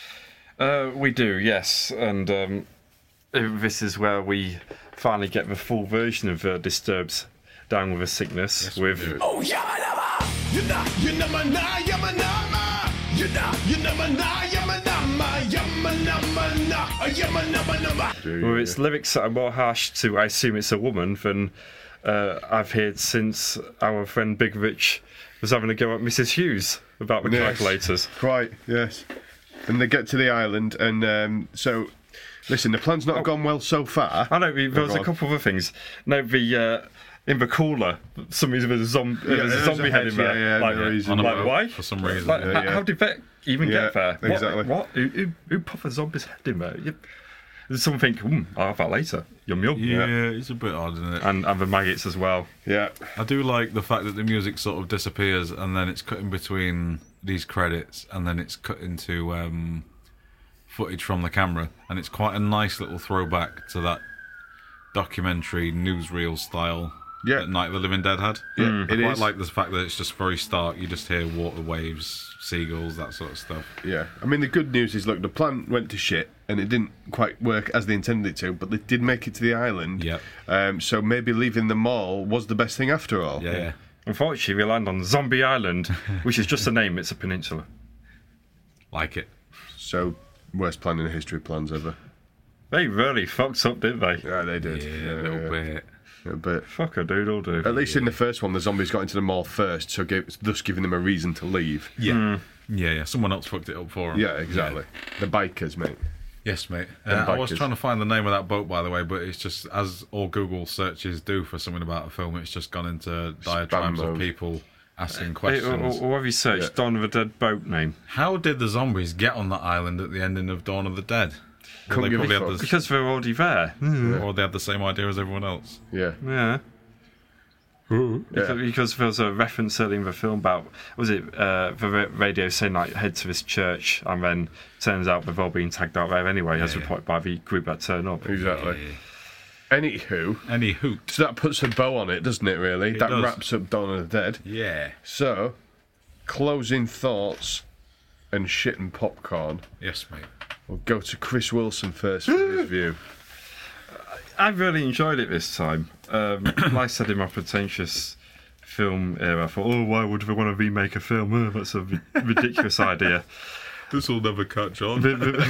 Uh, we do, yes, and um, this is where we finally get the full version of uh, Disturbed's Down with a Sickness
Yes, we
with.
do.
Oh, yamanama! Yuna, yunamana, yamanama! Yuna, yunamana, yamanama, yamanamana, yamanamanama.
Well, its lyrics that are more harsh to, I assume it's a woman, than uh, I've heard since our friend Big Rich was having a go at Missus Hughes about the
Yes.
calculators.
Quite, yes. And they get to the island, and um, so listen, the plan's not gone well so far.
I know, there was
Oh,
a
God.
couple of other things. No, the. Uh, in the cooler, some reason there's a, zom-
Yeah,
there's a
there's
zombie
a
head
head,
in there.
yeah, yeah,
like,
no reason.
like,
On a boat,
why?
for some reason.
Like,
Yeah,
how,
yeah.
how did that even
Yeah,
get there? What-
exactly.
What? Who, who, who put a zombie's head in there? Yep. There's something. Hmm, I'll have that later. Yum yum.
Yeah, it's a bit odd, isn't it?
And and the maggots as well.
Yeah,
I do like the fact that the music sort of disappears and then it's cut in between these credits and then it's cut into um, footage from the camera, and it's quite a nice little throwback to that documentary newsreel style
Yeah.
that Night of the Living Dead had.
Yeah,
I
it
quite
is.
like the fact that it's just very stark. You just hear water waves, seagulls, that sort of stuff.
yeah. I mean, the good news is, look, the plan went to shit, and it didn't quite work as they intended it to, but they did make it to the island.
Yep.
Um, so maybe leaving the mall was the best thing after all.
Yeah, yeah.
Unfortunately, we land on Zombie Island, which is just a name. It's a peninsula.
Like it.
So worst plan in the history of plans ever.
They really fucked up, didn't they?
Yeah, they did.
Yeah, a little bit.
Yeah, but
Fuck a doodle do.
at least in the first one, the zombies got into the mall first, so gave, thus giving them a reason to leave.
Yeah. Yeah, yeah. Someone else fucked it up for them.
Yeah, exactly. The bikers, mate.
Yes, mate.
Them
Uh, I was
bikers.
trying to find the name of that boat, by the way, but it's just, as all Google searches do for something about a film, it's just gone into diatribes of
mode.
people asking
Hey, or,
questions.
or, or have you searched
Yeah.
Dawn of the Dead boat name?
How did the zombies get on that island at the ending of Dawn of the Dead? Well,
Couldn't
they
give a
probably had
fuck.
the,
Because they're already there.
or they had the same idea as everyone else.
Yeah.
Yeah.
Ooh,
because,
yeah.
because there was a reference earlier in the film about, was it uh, the ra- radio saying like head to this church, and then turns out they've all been tagged out there anyway,
Yeah,
as
yeah.
reported by the group that turned up.
Exactly.
Yeah, yeah.
Anywho,
Any hoot.
so that puts a bow on it, doesn't it, really?
It
that
does.
wraps up Dawn of the Dead.
Yeah.
So, closing thoughts and shit and popcorn.
Yes, mate.
We'll go to Chris Wilson first for his view.
I really enjoyed it this time. Um, like I said in my pretentious film era, I thought, oh, why would we want to remake a film? Oh, that's a ri- ridiculous idea.
This will never catch on.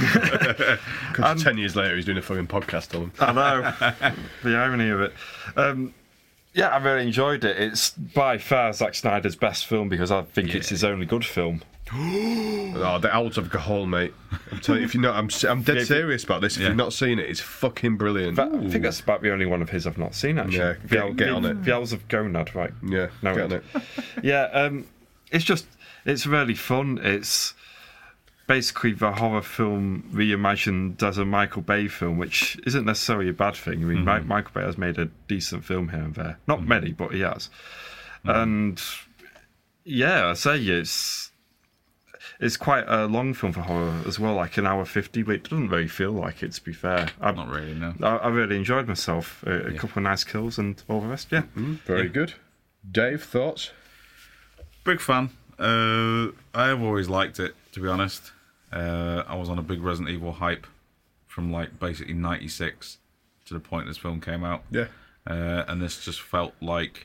Because ten years later he's doing a fucking podcast on him.
I know. The irony of it. Um, yeah, I really enjoyed it. It's by far Zack Snyder's best film because I think
Yeah.
it's his only good film.
Oh, the Owls of Gahul, mate. I'm telling you, if you're not, I'm, I'm dead
Yeah,
serious about this. If
yeah.
you've not seen it, it's fucking brilliant.
That, I think that's about the only one of his I've not seen, actually.
Yeah,
the,
get- get on it.
The Owls of Gonad, right.
Yeah,
No,
get on it.
Yeah, um, it's just, it's really fun. It's basically the horror film reimagined as a Michael Bay film, which isn't necessarily a bad thing. I mean,
Mm-hmm.
Mi- Michael Bay has made a decent film here and there. Not many, but he has.
Mm-hmm.
And yeah, I say it's it's quite a long film for horror as well, like an hour fifty, but it doesn't really feel like it, to be fair. I,
Not really, no.
I, I really enjoyed myself. A, a
Yeah.
couple of nice kills and all the rest, yeah.
Mm, very good. Dave, thoughts?
Big fan. Uh, I have always liked it, to be honest. Uh, I was on a big Resident Evil hype from like basically ninety-six to the point this film came out.
Yeah.
Uh, and this just felt like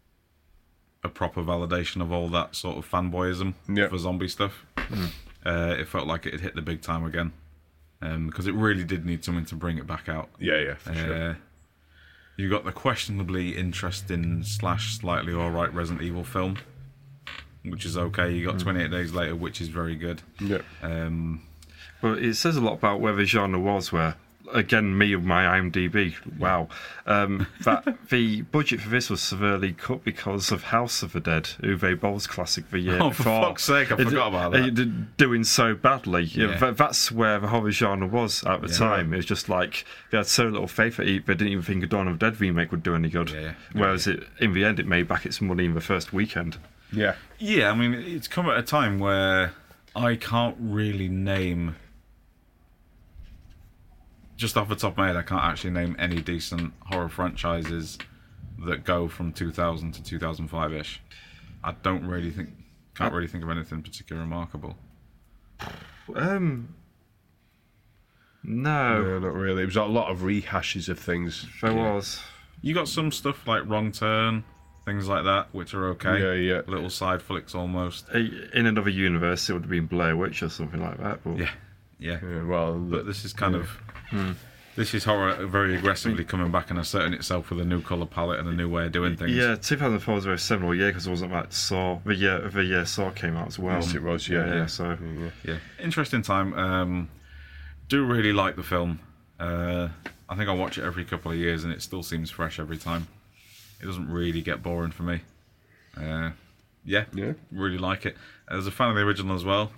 a proper validation of all that sort of fanboyism
Yeah.
for zombie stuff. Uh, it felt like it had hit the big time again. Um, because it really did need something to bring it back out.
Yeah, yeah, for sure.
Uh, you got the questionably interesting slash slightly alright Resident Evil film, which is okay. You got twenty-eight Days Later, which is very good.
Yeah.
Um,
Well, it says a lot about where the genre was, where, again, me and my IMDb, wow, um, that the budget for this was severely cut because of House of the Dead, Uwe Boll's classic the year
Oh, for
before.
fuck's sake, I
It-
forgot about that.
it did- doing so badly. Yeah,
Yeah.
that- that's where the horror genre was at the
Yeah.
time. It was just like, they had so little faith that it, they didn't even think a Dawn of the Dead remake would do any good.
Yeah, yeah.
Whereas it, in the end, it made back its money in the first weekend.
Yeah.
yeah, I mean, it's come at a time where I can't really name. Just off the top of my head, I can't actually name any decent horror franchises that go from two thousand to two thousand five ish. I don't really think, can't really think of anything particularly remarkable.
Um, no,
No, not really. It was a lot of rehashes of things.
there
Yeah.
was.
You got some stuff like Wrong Turn, things like that, which are okay.
Yeah, yeah.
Little side flicks almost.
In another universe, it would have been Blair Witch or something like that. But
Yeah, yeah.
Yeah, well,
But this is kind
yeah.
of. This is horror very aggressively coming back and asserting itself with a new colour palette and a new way of doing things.
yeah, two thousand four was a very seminal year because it wasn't like Saw. The year, the year Saw came out as well.
Yes, it was, yeah,
yeah.
yeah.
So
Yeah.
Yeah, interesting time. Um, do really like the film. Uh, I think I watch it every couple of years and it still seems fresh every time. It doesn't really get boring for me. Uh, yeah,
Yeah.
really like it. As a fan of the original as well,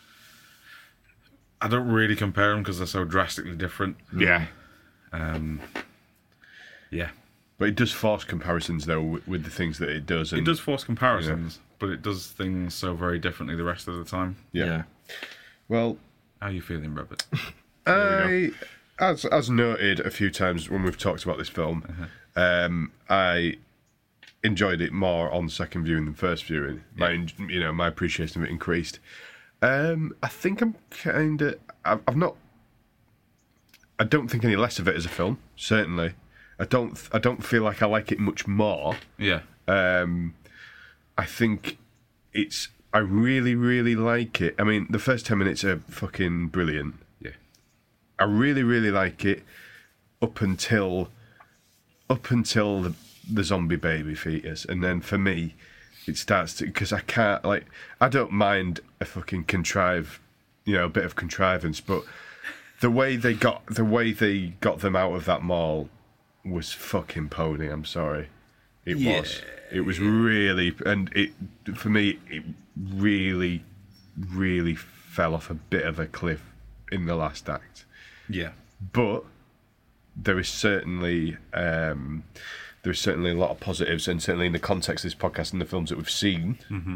I don't really compare them because they're so drastically different.
Yeah.
Um, yeah,
But it does force comparisons, though, with, with the things that it does. And,
it does force comparisons, but it does things so very differently the rest of the time.
Yeah.
yeah.
Well,
How are you feeling, Robert?
I, as as noted a few times when we've talked about this film, um, I enjoyed it more on second viewing than first viewing. My, you know, my appreciation of it increased. Um, I think I'm kind of. I've, I've not. I don't think any less of it as a film. Certainly, I don't. I don't feel like I like it much more.
Yeah.
Um, I think it's. I really, really like it. I mean, the first ten minutes are fucking brilliant.
Yeah.
I really, really like it up until up until the, the zombie baby fetus, and then for me, it starts to because I can't like I don't mind a fucking contrive, you know, a bit of contrivance, but the way they got the way they got them out of that mall was fucking pony. I'm sorry, it
Yeah.
was. It was really, and it for me, it really, really fell off a bit of a cliff in the last act.
Yeah.
But there is certainly um, there's certainly a lot of positives, and certainly in the context of this podcast and the films that we've seen,
mm-hmm.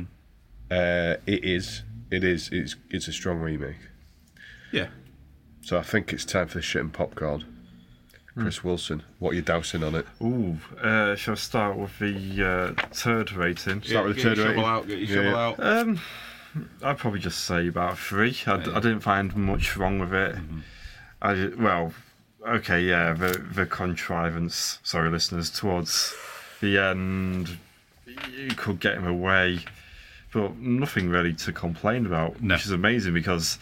uh, it is, it is, it's, it's a strong remake.
Yeah.
So I think it's time for the shit and popcorn. Chris mm. Wilson, what are you dousing on it?
Ooh, uh, shall I start with the uh, turd rating?
Start
yeah,
with the turd
your
rating.
Shovel out, get your
yeah,
shovel
yeah.
out.
Um, I'd probably just say about three. I, d- I didn't find much wrong with it.
Mm-hmm.
I well, okay, yeah, the the contrivance. Sorry, listeners, towards the end, you could get him away, but nothing really to complain about,
no.
which is amazing because.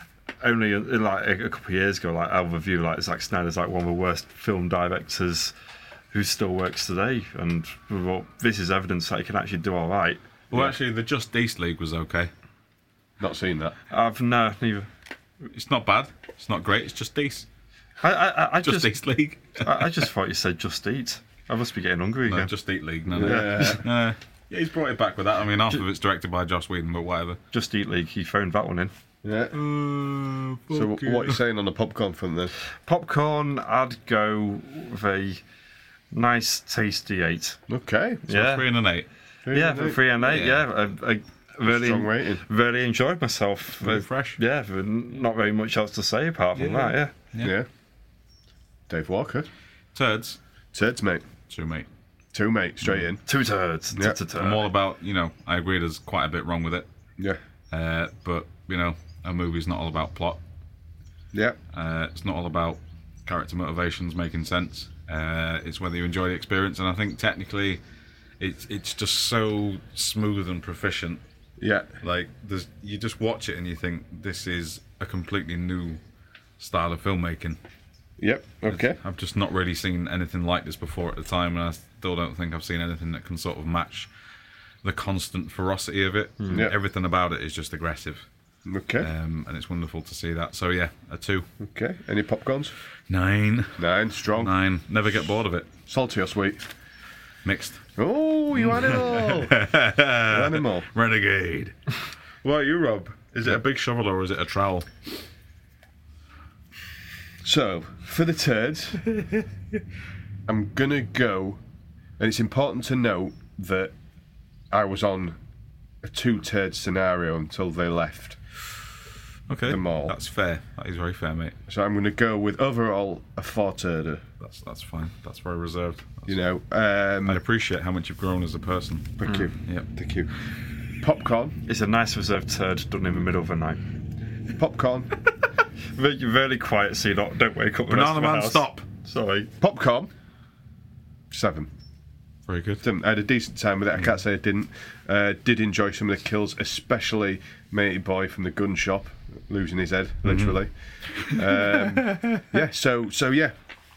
Only like a couple of years ago, like our review, like Zack Snyder's like one of the worst film directors who still works today, and well, this is evidence that he can actually do all right.
Well,
yeah.
actually, the Justice League was okay.
Not seen that.
I've no, neither.
It's not bad. It's not great. It's just decent.
I, I, I
Justice
just,
League.
I, I just thought you said Just Eat. I must be getting hungry
no,
again.
Just Eat League. No, no.
Yeah.
uh, yeah, he's brought it back with that. I mean, half of it's directed by Joss Whedon, but whatever.
Just Eat League. He phoned that one in.
Yeah.
Uh,
so what are you saying on the popcorn front then?
Popcorn, I'd go with a nice, tasty eight.
Okay.
So
yeah.
three and an eight.
Three yeah, and three and eight. Yeah, yeah. I, I really,
strong rating.
Really enjoyed myself.
Very uh, fresh.
Yeah, not very much else to say apart from
yeah.
that. Yeah.
yeah. Yeah. Dave Walker.
Turds.
Turds, mate.
Two, mate.
Two, mate. Straight in.
Two turds.
Yeah.
I'm all about, you know, I agree there's quite a bit wrong with it.
Yeah.
Uh, but, you know, a movie's not all about plot.
Yeah.
Uh, it's not all about character motivations making sense. Uh, it's whether you enjoy the experience, and I think technically it's it's just so smooth and proficient.
Yeah.
Like, there's you just watch it and you think this is a completely new style of filmmaking.
Yep. Okay.
I've just not really seen anything like this before at the time, and I still don't think I've seen anything that can sort of match the constant ferocity of it.
Mm. Yep.
Everything about it is just aggressive.
Okay.
Um, and it's wonderful to see that. So yeah, a two.
Okay. Any popcorns?
Nine.
Nine. Strong.
Nine. Never get bored of it.
Salty or sweet?
Mixed.
Oh, you animal! you animal.
Renegade. What about you, Rob? Is it a big shovel or is it a trowel?
So, for the turds, I'm gonna go, and it's important to note that I was on a two turd scenario until they left.
Okay,
the mall.
That's fair. That is very fair, mate.
So I'm going to go with overall a four turder.
That's that's fine. That's very reserved. That's
you know, um,
I appreciate how much you've grown as a person.
Thank
mm.
you.
Yep.
Thank you. Popcorn.
It's a nice reserved turd done in the middle of the night.
Popcorn.
You're really quiet, so you don't, don't wake up.
Banana Man,
house.
stop.
Sorry.
Popcorn. Seven.
Very good.
I had a decent time with it. I can't say I didn't. Uh, did enjoy some of the kills, especially Matey Boy from the gun shop losing his head, literally. Mm-hmm. um, yeah. So so yeah,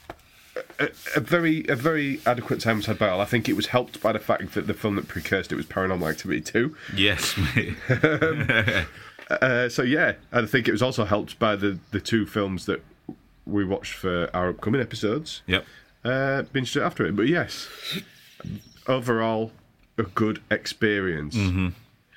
a, a very a very adequate time was had by all. I think it was helped by the fact that the film that precursed it was Paranormal Activity two.
Yes, mate.
um, uh, so yeah, I think it was also helped by the the two films that we watched for our upcoming episodes.
Yep.
Uh, been straight after it, but yes. Overall, a good experience.
Mm-hmm.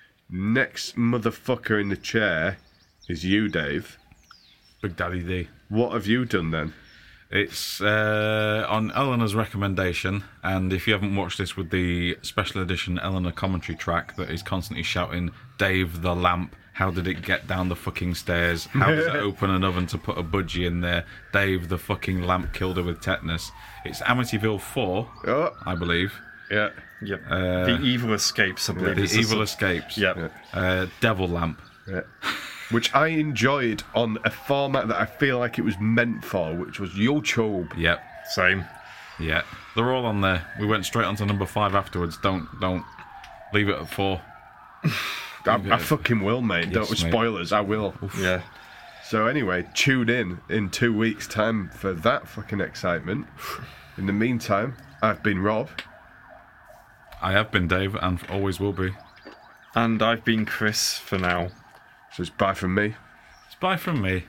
Next motherfucker in the chair is you, Dave.
Big Daddy D.
What have you done then?
It's uh, on Eleanor's recommendation, and if you haven't watched this with the special edition Eleanor commentary track that is constantly shouting, Dave the lamp, how did it get down the fucking stairs? How does it open an oven to put a budgie in there? Dave the fucking lamp killed her with tetanus. It's Amityville four,
oh.
I believe.
Yeah.
Yep.
Uh,
the Evil Escapes, I believe.
The Evil Escapes.
Yep.
Uh, Devil Lamp.
Yeah. Which I enjoyed on a format that I feel like it was meant for, which was YouTube.
Yep.
Same.
Yeah. They're all on there. We went straight on to number five afterwards. Don't don't leave it at four.
I, I fucking will, mate. Yes, don't spoilers. Mate. I will.
Oof. Yeah.
So anyway, tune in in two weeks' time for that fucking excitement. In the meantime, I've been Rob.
I have been Dave, and always will be.
And I've been Chris for now.
So it's bye from me.
It's bye from me.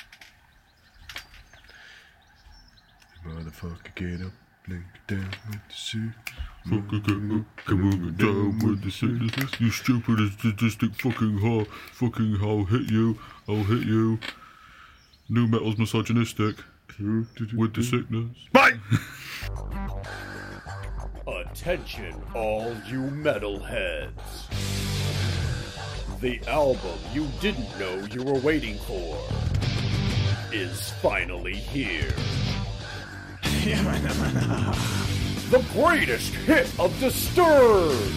Motherfucker, get up, link down with the suit.
Fucking get up, come on, get down with the sickness. You stupid statistic fucking whore. Fucking I'll hit you, I'll hit you. New metal's misogynistic. With the sickness.
Bye!
Attention, all you metalheads. The album you didn't know you were waiting for is finally here. The greatest hit of Disturbed!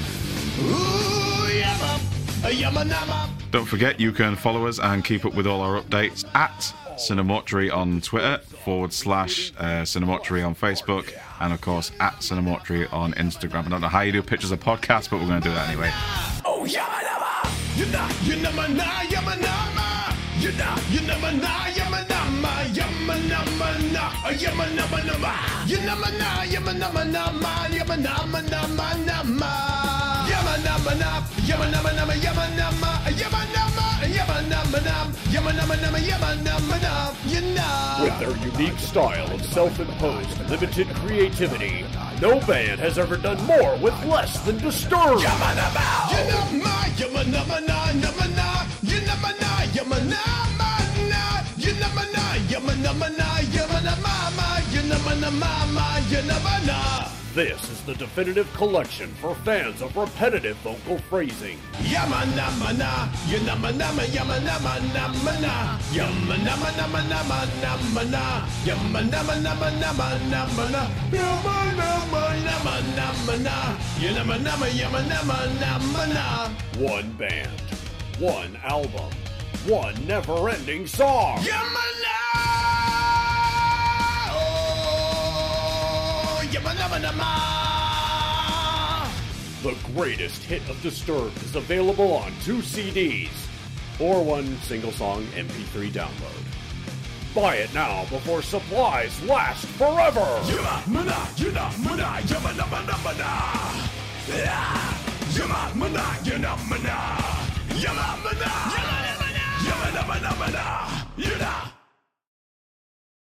Don't forget, you can follow us and keep up with all our updates at Cinemortuary on Twitter, forward slash uh, Cinemortuary on Facebook, and of course at Cinemortuary on Instagram. I don't know how you do pictures of podcasts, but we're going to do that anyway.
Oh, Yamanama! Yana, Yanamana, Yamanama! Yana, Yanamana, Yamanama, Yamanamana, Yamanamanama, Yanamana, Yamanamanama, Yamanamanama. Yamanama, Yamanama, Yamanama, Yamanama, Yamanama, Yamanama, Yamanama, Yana. With their unique style of self-imposed, limited creativity, no band has ever done more with less than Disturbed. Yamanama, Yanama, Yamanama, Namana, Yanamana, Yamanamana, Yanamana, Yamanamana, Yamanamama, Yanamanamama, Yanamana. This is the definitive collection for fans of repetitive vocal phrasing. Yamanamana, Yanamanama, Yamanamanamana, Yamanamanamanamana, Yamanamanamanamana, Yamanamanamanamana, Yanamanama, Yamanamanamana. One band, one album, one never-ending song. Yamana! The greatest hit of Disturbed is available on two C Ds or one single song M P three download. Buy it now before supplies last forever. Yamana,